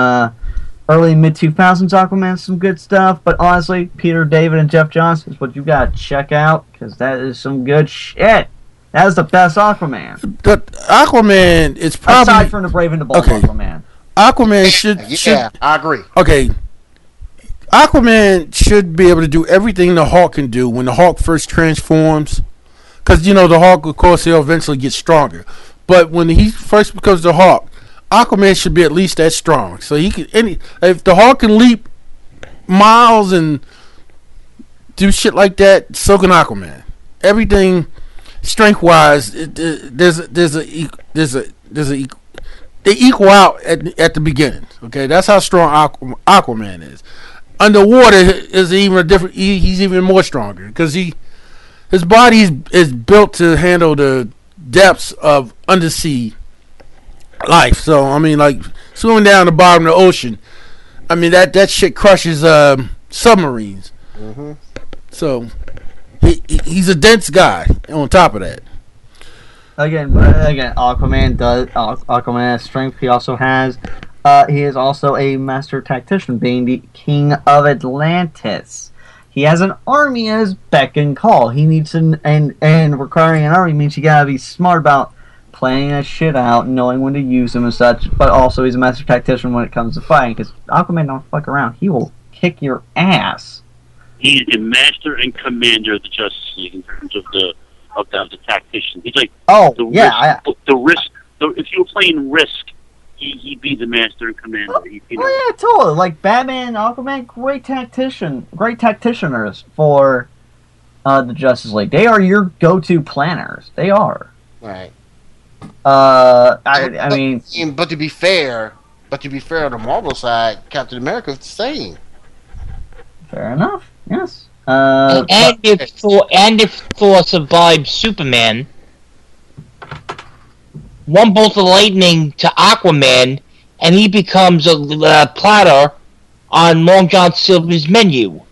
mid-2000s Aquaman, some good stuff. But honestly, Peter David and Jeff Johns is what you got to check out, because that is some good shit. That is the best Aquaman. But Aquaman is probably... aside from the Brave and the Bold Aquaman. Aquaman should... I agree. Okay. Aquaman should be able to do everything the Hawk can do when the Hawk first transforms. Because, the Hawk, of course, he'll eventually get stronger. But when he first becomes the Hawk, Aquaman should be at least that strong. So he can... if the Hawk can leap miles and do shit like that, so can Aquaman. Everything... strength-wise, they equal out at the beginning. Okay, that's how strong Aquaman is. Underwater is even a different. He's even more stronger because his body is built to handle the depths of undersea life. So I mean, like swimming down the bottom of the ocean. I mean that shit crushes submarines. Mm-hmm. So. He's a dense guy. On top of that, again, Aquaman has strength. He also has. He is also a master tactician, being the king of Atlantis. He has an army at his beck and call. He needs and requiring an army means you gotta be smart about planning that shit out, knowing when to use them and such. But also, he's a master tactician when it comes to fighting, because Aquaman don't fuck around. He will kick your ass. He's the master and commander of the Justice League in terms of the tactician. He's like Risk. If you were playing Risk, he'd be the master and commander. Yeah, totally. Like Batman and Aquaman, great tacticianers for the Justice League. They are your go-to planners. They are. Right. I mean, but to be fair, on the Marvel side, Captain America is the same. Fair enough. Yes. If Thor survived Superman, one bolt of lightning to Aquaman, and he becomes a platter on Long John Silver's menu.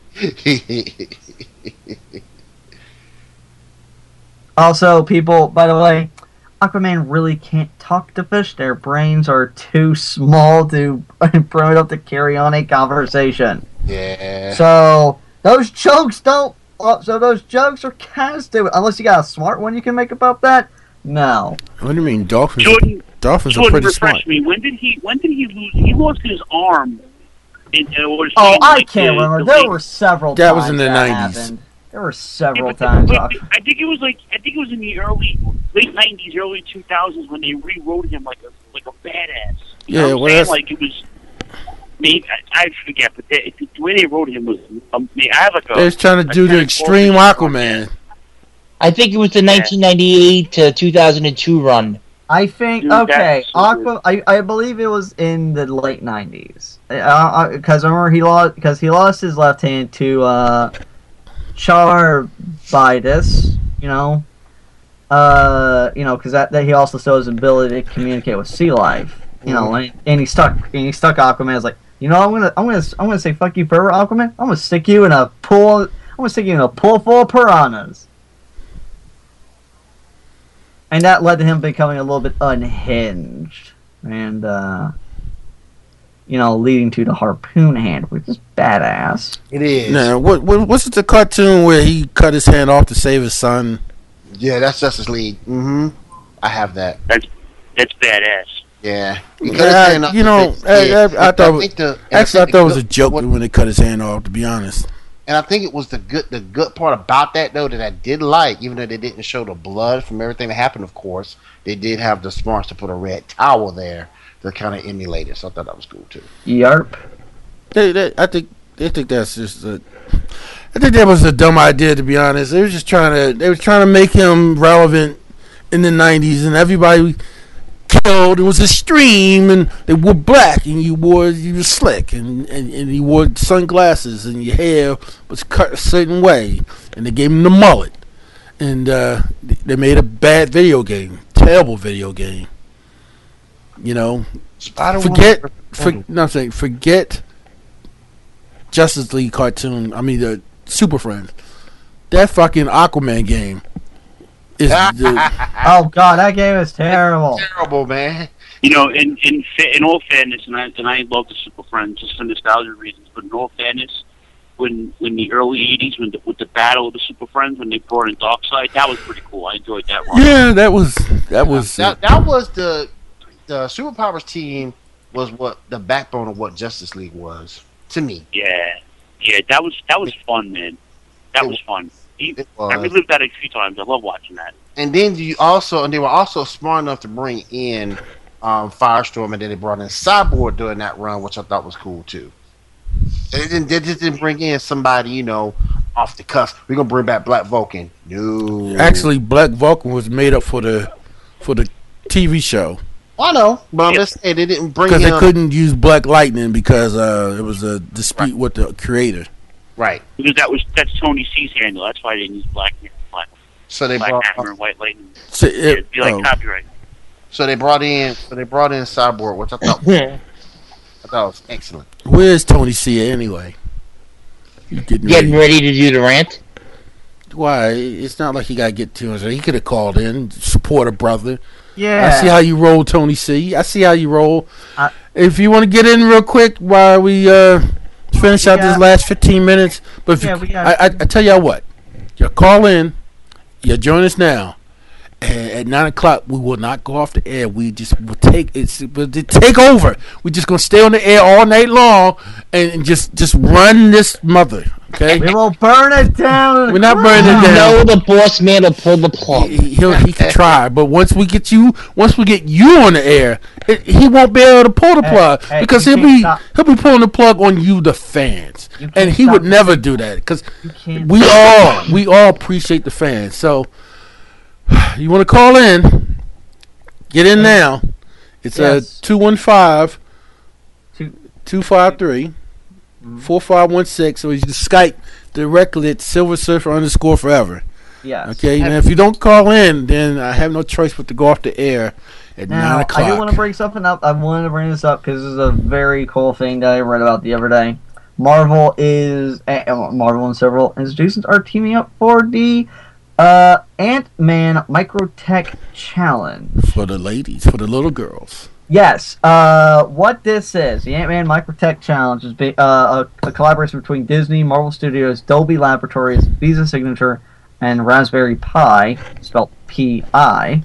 Also, people, by the way, Aquaman really can't talk to fish. Their brains are too small to bring it up to carry on a conversation. Yeah. So those jokes don't. So those jokes are kind of stupid. Unless you got a smart one you can make about that. No. What do you mean, dolphins? Dolphins Jordan, are pretty refresh smart. me. When did he lose? He lost his arm. I can't remember. There were several. That times was in the that 90s. happened. There were several times. I think it was in the late 90s, early 2000s when they rewrote him like a badass. You know what I'm saying? Like it was. Maybe I forget, but the way they wrote him was. I have like a. They're trying to do the extreme Aquaman. I think it was the 1998 to 2002 run. I think I believe it was in the late 90s. Because I remember he lost his left hand to Charvitis, because that he also showed his ability to communicate with sea life, and he stuck Aquaman. Is like, I'm gonna say fuck you forever, Aquaman. I'm gonna stick you in a pool. I'm gonna stick you in a pool full of piranhas. And that led to him becoming a little bit unhinged, and leading to the harpoon hand, which is badass. It is. Now, what's it, the cartoon where he cut his hand off to save his son? Yeah, that's Justice League. Mm-hmm. I have that. That's badass. Yeah. I thought it was a joke when they cut his hand off, to be honest. And I think it was the good part about that, though, that I did like, even though they didn't show the blood from everything that happened, of course, they did have the smarts to put a red towel there to kind of emulate it. So I thought that was cool, too. Yarp. I think that's just I think that was a dumb idea, to be honest. They were trying to make him relevant in the 90s, and everybody killed. It was extreme, and they wore black, and you were slick, and you wore sunglasses, and your hair was cut a certain way, and they gave him the mullet, and they made a bad video game, terrible video game. Forget Justice League cartoon. I mean the Super Friends. That fucking Aquaman game. Oh god, that game is terrible. Terrible, man. In all fairness, and I love the Super Friends just for nostalgia reasons, but in all fairness, when the early '80s, with the battle of the Super Friends, when they brought in Darkseid, that was pretty cool. I enjoyed that one. Yeah, that was that was the Superpowers team was what the backbone of what Justice League was to me. Yeah, that was fun, man. That was fun. I relived that a few times. I love watching that. And then they were also smart enough to bring in Firestorm, and then they brought in Cyborg during that run, which I thought was cool too. They just didn't bring in somebody, off the cusp. We're gonna bring back Black Vulcan. No, actually, Black Vulcan was made up for the TV show. I know, but I'm just saying they didn't bring him because they couldn't use Black Lightning because it was a dispute with the creator. Right. Because that's Tony C's handle. That's why they didn't use Black. So they Black brought Hammer and White Lightning. It'd be like copyright. So they brought in Cyborg, which I thought was excellent. Where's Tony C anyway? Getting ready to do the rant? Why? It's not like he got to get to him. He could have called in, support a brother. Yeah. I see how you roll, Tony C. I see how you roll. If you want to get in real quick while we finish out this last 15 minutes. But I tell you what. You call in. You join us now. And at 9 o'clock, we will not go off the air. We just will take over. We're just gonna stay on the air all night long and just run this mother. Okay, we will burn it down. We're not burning it down. No, the boss man will pull the plug. He can try, but once we get you on the air, he won't be able to pull the plug because he'll be pulling the plug on you, the fans, and he would never do that because we all appreciate the fans. So. You want to call in? Get in now. It's 215-253-4516. Or you can Skype directly at Silver Surfer _forever. Yes. Okay. Now, if you don't call in, then I have no choice but to go off the air at Now, 9 o'clock. I do want to bring something up. I wanted to bring this up because this is a very cool thing that I read about the other day. Marvel and several institutions are teaming up for the Ant-Man Microtech Challenge. For the ladies, for the little girls. Yes. What this is, the Ant-Man Microtech Challenge is a collaboration between Disney, Marvel Studios, Dolby Laboratories, Visa Signature, and Raspberry Pi, spelled P-I.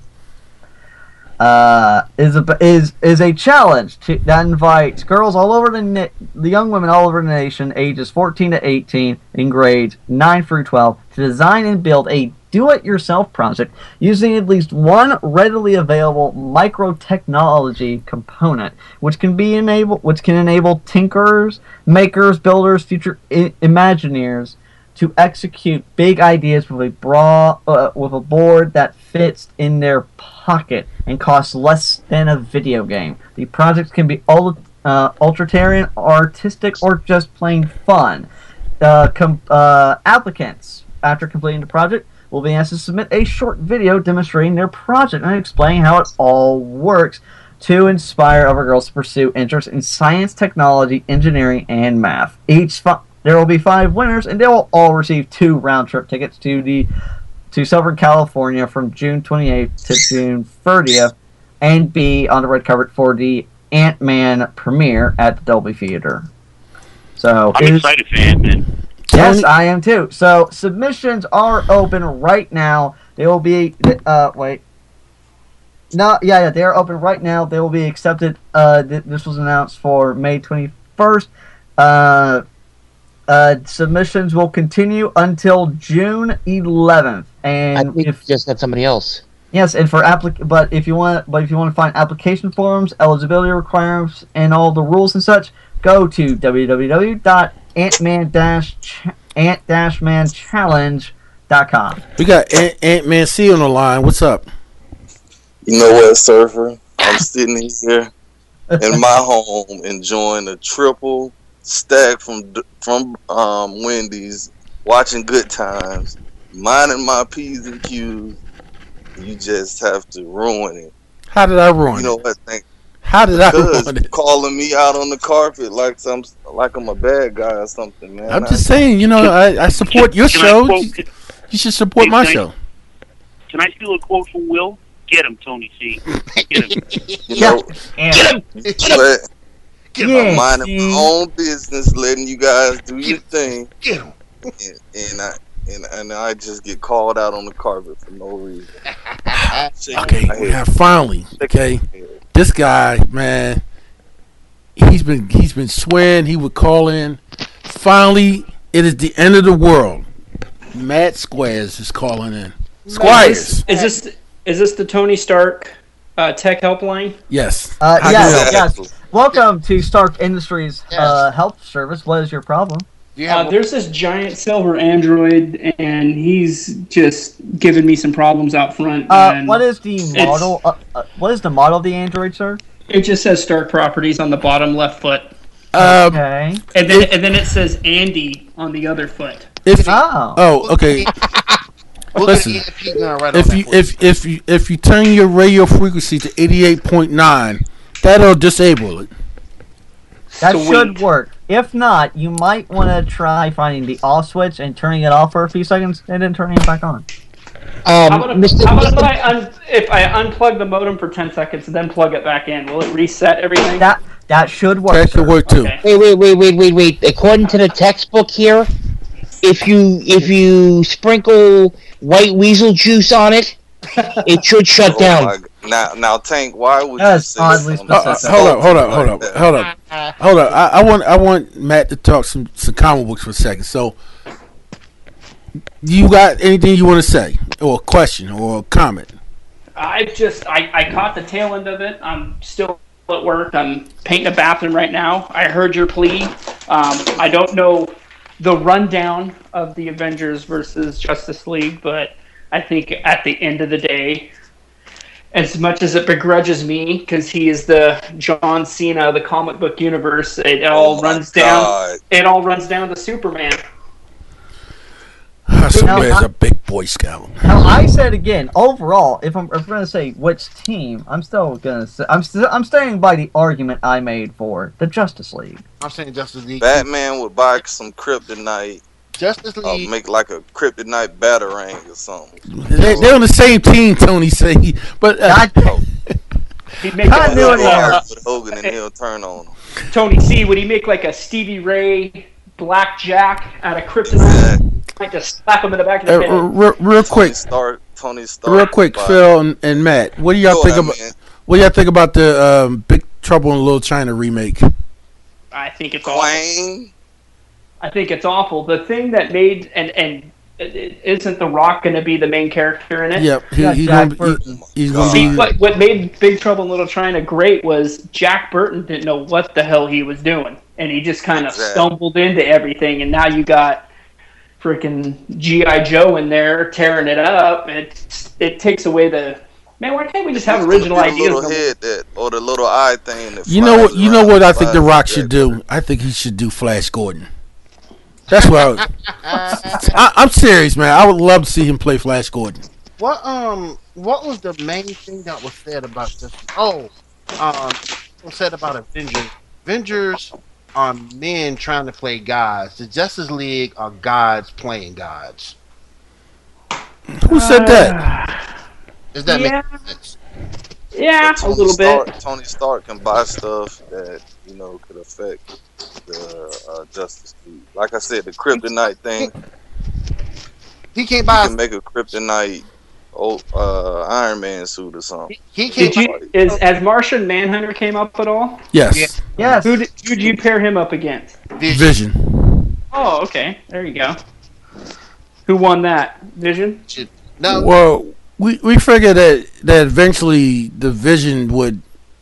Is a challenge that invites girls all over the young women all over the nation, ages 14 to 18, in grades 9 through 12, to design and build a do-it-yourself project using at least one readily available microtechnology component, which can enable tinkerers, makers, builders, future Imagineers to execute big ideas with a board that fits in their pocket and costs less than a video game. The projects can be utilitarian, artistic, or just plain fun. Applicants, after completing the project, will be asked to submit a short video demonstrating their project and explaining how it all works to inspire other girls to pursue interests in science, technology, engineering, and math. There will be 5 winners, and they will all receive 2 round-trip tickets to Southern California from June 28th to June 30th, and be on the red carpet for the Ant-Man premiere at the Dolby Theater. So I'm excited for Ant-Man. Yes, I am too. So submissions are open right now. They will be they are open right now. They will be accepted. This was announced for May 21st. Submissions will continue until June 11th. And I think if just got somebody else. Yes, and but if you want to find application forms, eligibility requirements, and all the rules and such, go to www.ant-manchallenge.com. We got Ant-Man C on the line. What's up? You know what, Surfer? I'm sitting here in my home enjoying a triple stack from Wendy's, watching Good Times, minding my P's and Q's. You just have to ruin it. How did I ruin it? You know what? How did I ruin it? Calling me out on the carpet like I'm a bad guy or something, man. I'm just saying, I support your show. You should support my show. Can I steal a quote from Will? Get him, Tony C. Get him. Get him. I'm minding my own business, letting you guys do your thing. Get him. And I just get called out on the carpet for no reason. Okay, finally. Okay, this guy, man, he's been swearing he would call in. Finally, it is the end of the world. Matt Squires is calling in. Squires, is this the Tony Stark tech helpline? Yes. Yes. Welcome to Stark Industries help service. What is your problem? There's this giant silver android, and he's just giving me some problems out front. What is the model? What is the model of the android, sir? It just says Stark Properties on the bottom left foot. Okay. And then it says Andy on the other foot. Okay. Listen, if you turn your radio frequency to 88.9, that'll disable it. That should work. If not, you might want to try finding the off switch and turning it off for a few seconds and then turning it back on. How about if I unplug the modem for 10 seconds and then plug it back in? Will it reset everything? That should work. That should work too. Okay. Wait. According to the textbook here, if you sprinkle white weasel juice on it, it should shut down. Now, Tank, why would you say oddly specific. Hold up. I want Matt to talk some comic books for a second. So, you got anything you want to say, or a question, or a comment? I caught the tail end of it. I'm still at work. I'm painting a bathroom right now. I heard your plea. I don't know the rundown of the Avengers versus Justice League, but I think at the end of the day, as much as it begrudges me, because he is the John Cena of the comic book universe, it all runs down to Superman. Superman's a big boy. Boy Scout. Now I said again, overall, if I'm going to say which team, I'm still going to say I'm staying by the argument I made for the Justice League. I'm saying Justice League. Batman would buy some kryptonite. Justice League. Make like a kryptonite batarang or something. They're on the same team, Tony say. But He'd make Hogan and he'll turn on him. Tony C, would he make like a Stevie Ray Blackjack out of kryptonite? Like just slap him in the back of the head. Real quick. Tony Stark. Real quick, Phil and Matt. What do y'all think about? What do y'all think about the Big Trouble in Little China remake? I think it's awful. I think it's awful. The thing that made and isn't The Rock going to be the main character in it? Yep, he's going to be. What made Big Trouble in Little China great was Jack Burton didn't know what the hell he was doing, and he just kind of stumbled into everything. And now you got freaking G.I. Joe in there tearing it up. It takes away the why can't we just have original ideas? Little head or the little eye thing. You know what I think The Rock should do? I think he should do Flash Gordon. That's what I'm serious, man. I would love to see him play Flash Gordon. What was the main thing that was said about this? Was said about Avengers. Avengers are men trying to play gods. The Justice League are gods playing gods. Who said that? Does that make sense? Yeah, a little bit. Tony Stark can buy stuff that could affect the Justice League. Like I said, the kryptonite thing. He can't buy. He can make a kryptonite Iron Man suit or something. He can't. As Martian Manhunter came up at all? Yes. Yes. Who did you pair him up against? Vision. Oh, okay. There you go. Who won that? Vision? No. Well, we figured that eventually the Vision would.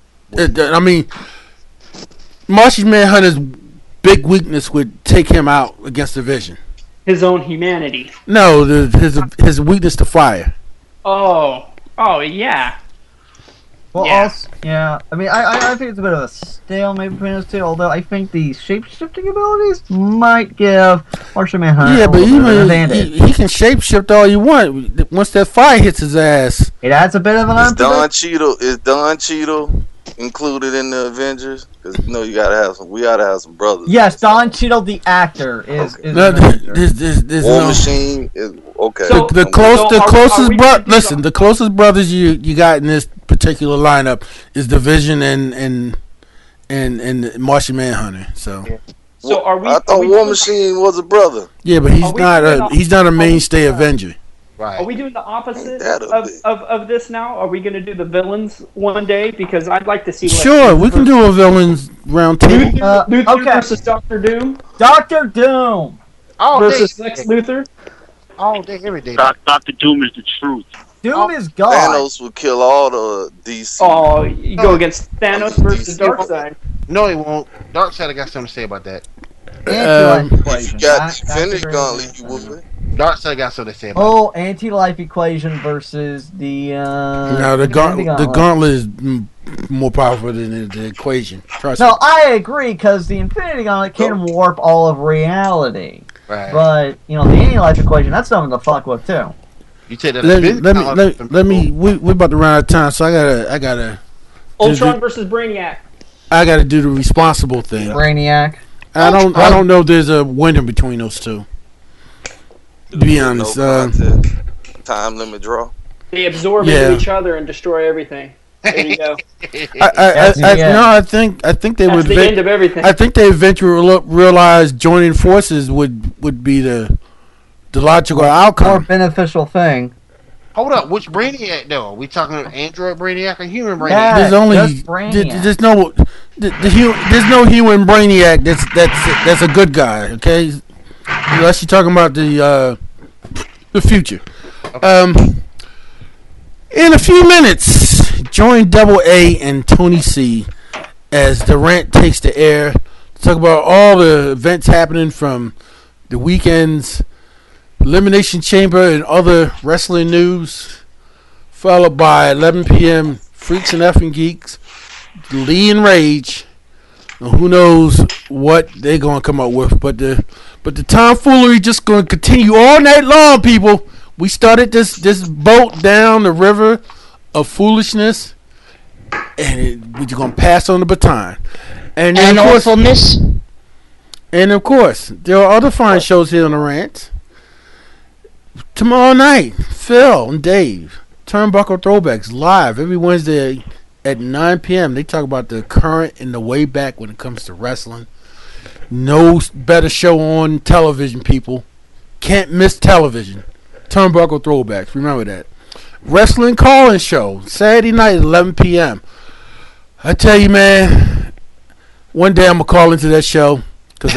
Martian Manhunter's big weakness would take him out against the Vision. His own humanity. No, his weakness to fire. Oh, yeah. Well, also, yeah. I think it's a bit of a stalemate between those two. Although I think the shape-shifting abilities might give Martian Manhunter but advantage. He can shape-shift all you want. Once that fire hits his ass, it adds a bit of an. Is Don Cheadle included in the Avengers? Because we gotta have some brothers. Yes, Don Cheadle, the actor, is. War Machine is okay. So, the closest brothers you got in this particular lineup is the Vision and Martian Manhunter. So. Yeah. So are we? I thought War Machine was a brother. Yeah, but he's not a mainstay Avenger. Right. Are we doing the opposite of this now? Are we going to do the villains one day? Because I'd like to see. Sure, we can do a villains round table. Luthor versus Doctor Doom. Doctor Doom versus Lex Luthor. All day, every day. Dr. Doom is the truth. Doom is God. Thanos would kill all the DC. Oh, you go against Thanos versus Darkseid. No, he won't. Darkseid got something to say about that. If you got finished Gauntlet, you would. Darkseid got something to say about it. Anti-life equation versus the. The Gauntlet is more powerful than the equation. Trust me. I agree because the Infinity Gauntlet can warp all of reality. Right. But the anti-life equation, that's something to fuck with too. You take that. Let me. We're about to run out of time, so I gotta. Ultron versus Brainiac. I gotta do the responsible thing. Brainiac. I don't know if there's a winner between those two. To be honest, time limit draw. They absorb into each other and destroy everything. There you go. I think they would. That's the end of everything. I think they eventually realize joining forces would be the logical outcome. More beneficial thing. Hold up, which Brainiac though? Are we talking Android Brainiac or human Brainiac? Yeah, there's no human Brainiac that's a good guy, okay? Unless you're talking about the future. Okay. In a few minutes, join Double A and Tony C as the rant takes the air to talk about all the events happening from the weekends, Elimination Chamber, and other wrestling news, followed by 11 p.m. Freaks and Effing Geeks, Lee and Rage. And who knows what they're going to come up with, but the tomfoolery just going to continue all night long, people. We started this boat down the river of foolishness, and we're gonna pass on the baton. And awfulness. And of course, there are other fine shows here on the rant. Tomorrow night, Phil and Dave, Turnbuckle Throwbacks, live every Wednesday at 9 p.m. They talk about the current and the way back when it comes to wrestling. No better show on television, people. Can't miss television. Turnbuckle Throwbacks, remember that. Wrestling Call-In Show, Saturday night at 11 p.m. I tell you, man, one day I'm going to call into that show. Because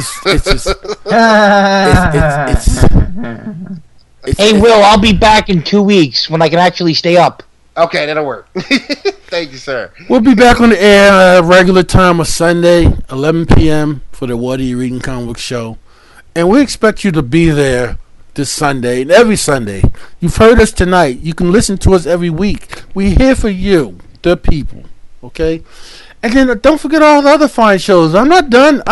Hey, Will, I'll be back in 2 weeks when I can actually stay up. Okay, that'll work. Thank you, sir. We'll be back on the air regular time of Sunday, 11 p.m. for the What Are You Reading Comic Book Show. And we expect you to be there this Sunday and every Sunday. You've heard us tonight. You can listen to us every week. We're here for you, the people. Okay? And then don't forget all the other fine shows. I'm not done.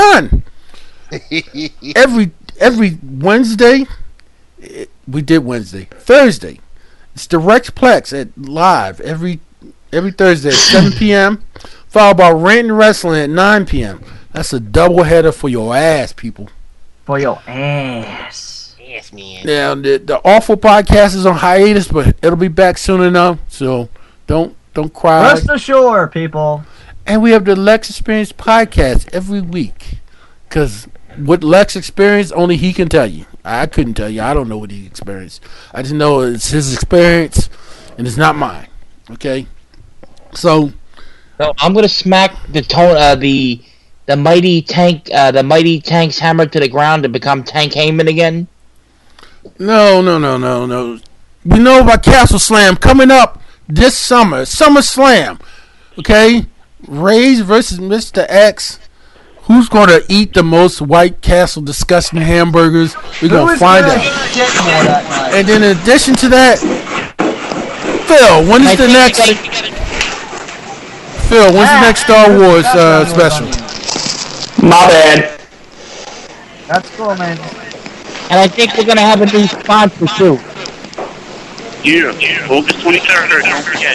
Every Wednesday, we did Wednesday. Thursday, it's the Rexplex at live every Thursday at 7 p.m. Followed by Rant and Wrestling at 9 p.m. That's a double header for your ass, people. For your ass. Yes, man. Now the awful podcast is on hiatus, but it'll be back soon enough. So don't cry. Rest assured, people. And we have the Lex Experience podcast every week. Because what Lex experienced, only he can tell you. I couldn't tell you. I don't know what he experienced. I just know it's his experience, and it's not mine. Okay? So I'm going to smack the mighty Tank's hammer to the ground to become Tank Heyman again. No. We know about Castle Slam coming up this summer. SummerSlam. Okay? Reyes versus Mr. X. Who's going to eat the most White Castle disgusting hamburgers? We're going to find out. And then in addition to that, Phil, when's the next Star Wars special? My bad. That's cool, man. And I think we're going to have a new sponsor, too. Yeah. August 23rd, don't forget.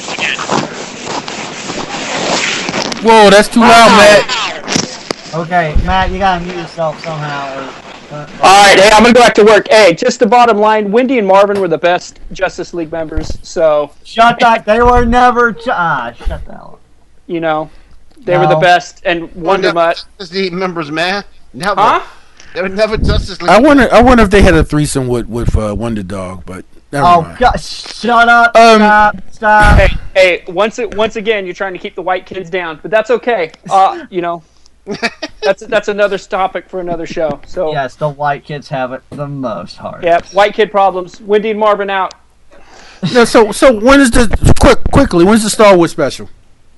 Whoa, that's too loud, Matt. Okay, Matt, you gotta mute yourself somehow. Alright, hey, I'm gonna go back to work. Hey, just the bottom line, Wendy and Marvin were the best Justice League members, so... Shut that, they were never... shut the hell up. You know, they were the best, and Wonder Mutt... Justice League members, man. Never. Huh? They were never Justice League. I wonder if they had a threesome with Wonder Dog, but... Never mind. God, shut up! Stop! Hey, once again, you're trying to keep the white kids down, but that's okay. You know, that's another topic for another show. So yes, the white kids have it the most hard. Yeah, white kid problems. Wendy and Marvin out. No, so when is quickly? When's the Star Wars special?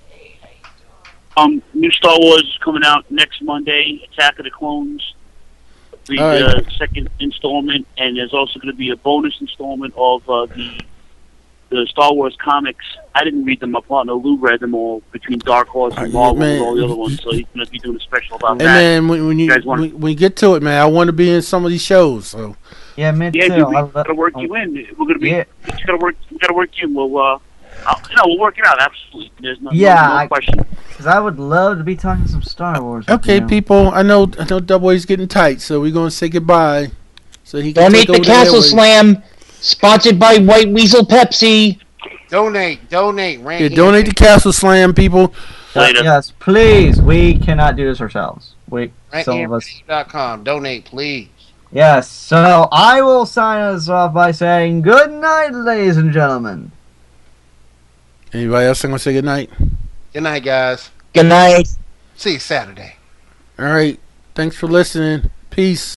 New Star Wars is coming out next Monday. Attack of the Clones. The second installment, and there's also going to be a bonus installment of the Star Wars comics. I didn't read them. My partner Lou read them all between Dark Horse and Marvel and all the other ones, so he's going to be doing a special about that. And man, when you get to it, man, I want to be in some of these shows. So yeah, me too. Dude, we got to work you in. We're going to be. We got to work you in. We'll work it out. Absolutely. There's no question. Because I would love to be talking some Star Wars. Okay, people. I know Double A's getting tight, so we're gonna say goodbye. So he can donate the Castle Slam, sponsored by White Weasel Pepsi. Donate. Yeah, donate the Castle Slam, people. Yes, please. We cannot do this ourselves. Some of us. .com. Donate, please. Yes. So I will sign us off by saying good night, ladies and gentlemen. Anybody else gonna say good night? Good night, guys. Good night. See you Saturday. All right. Thanks for listening. Peace.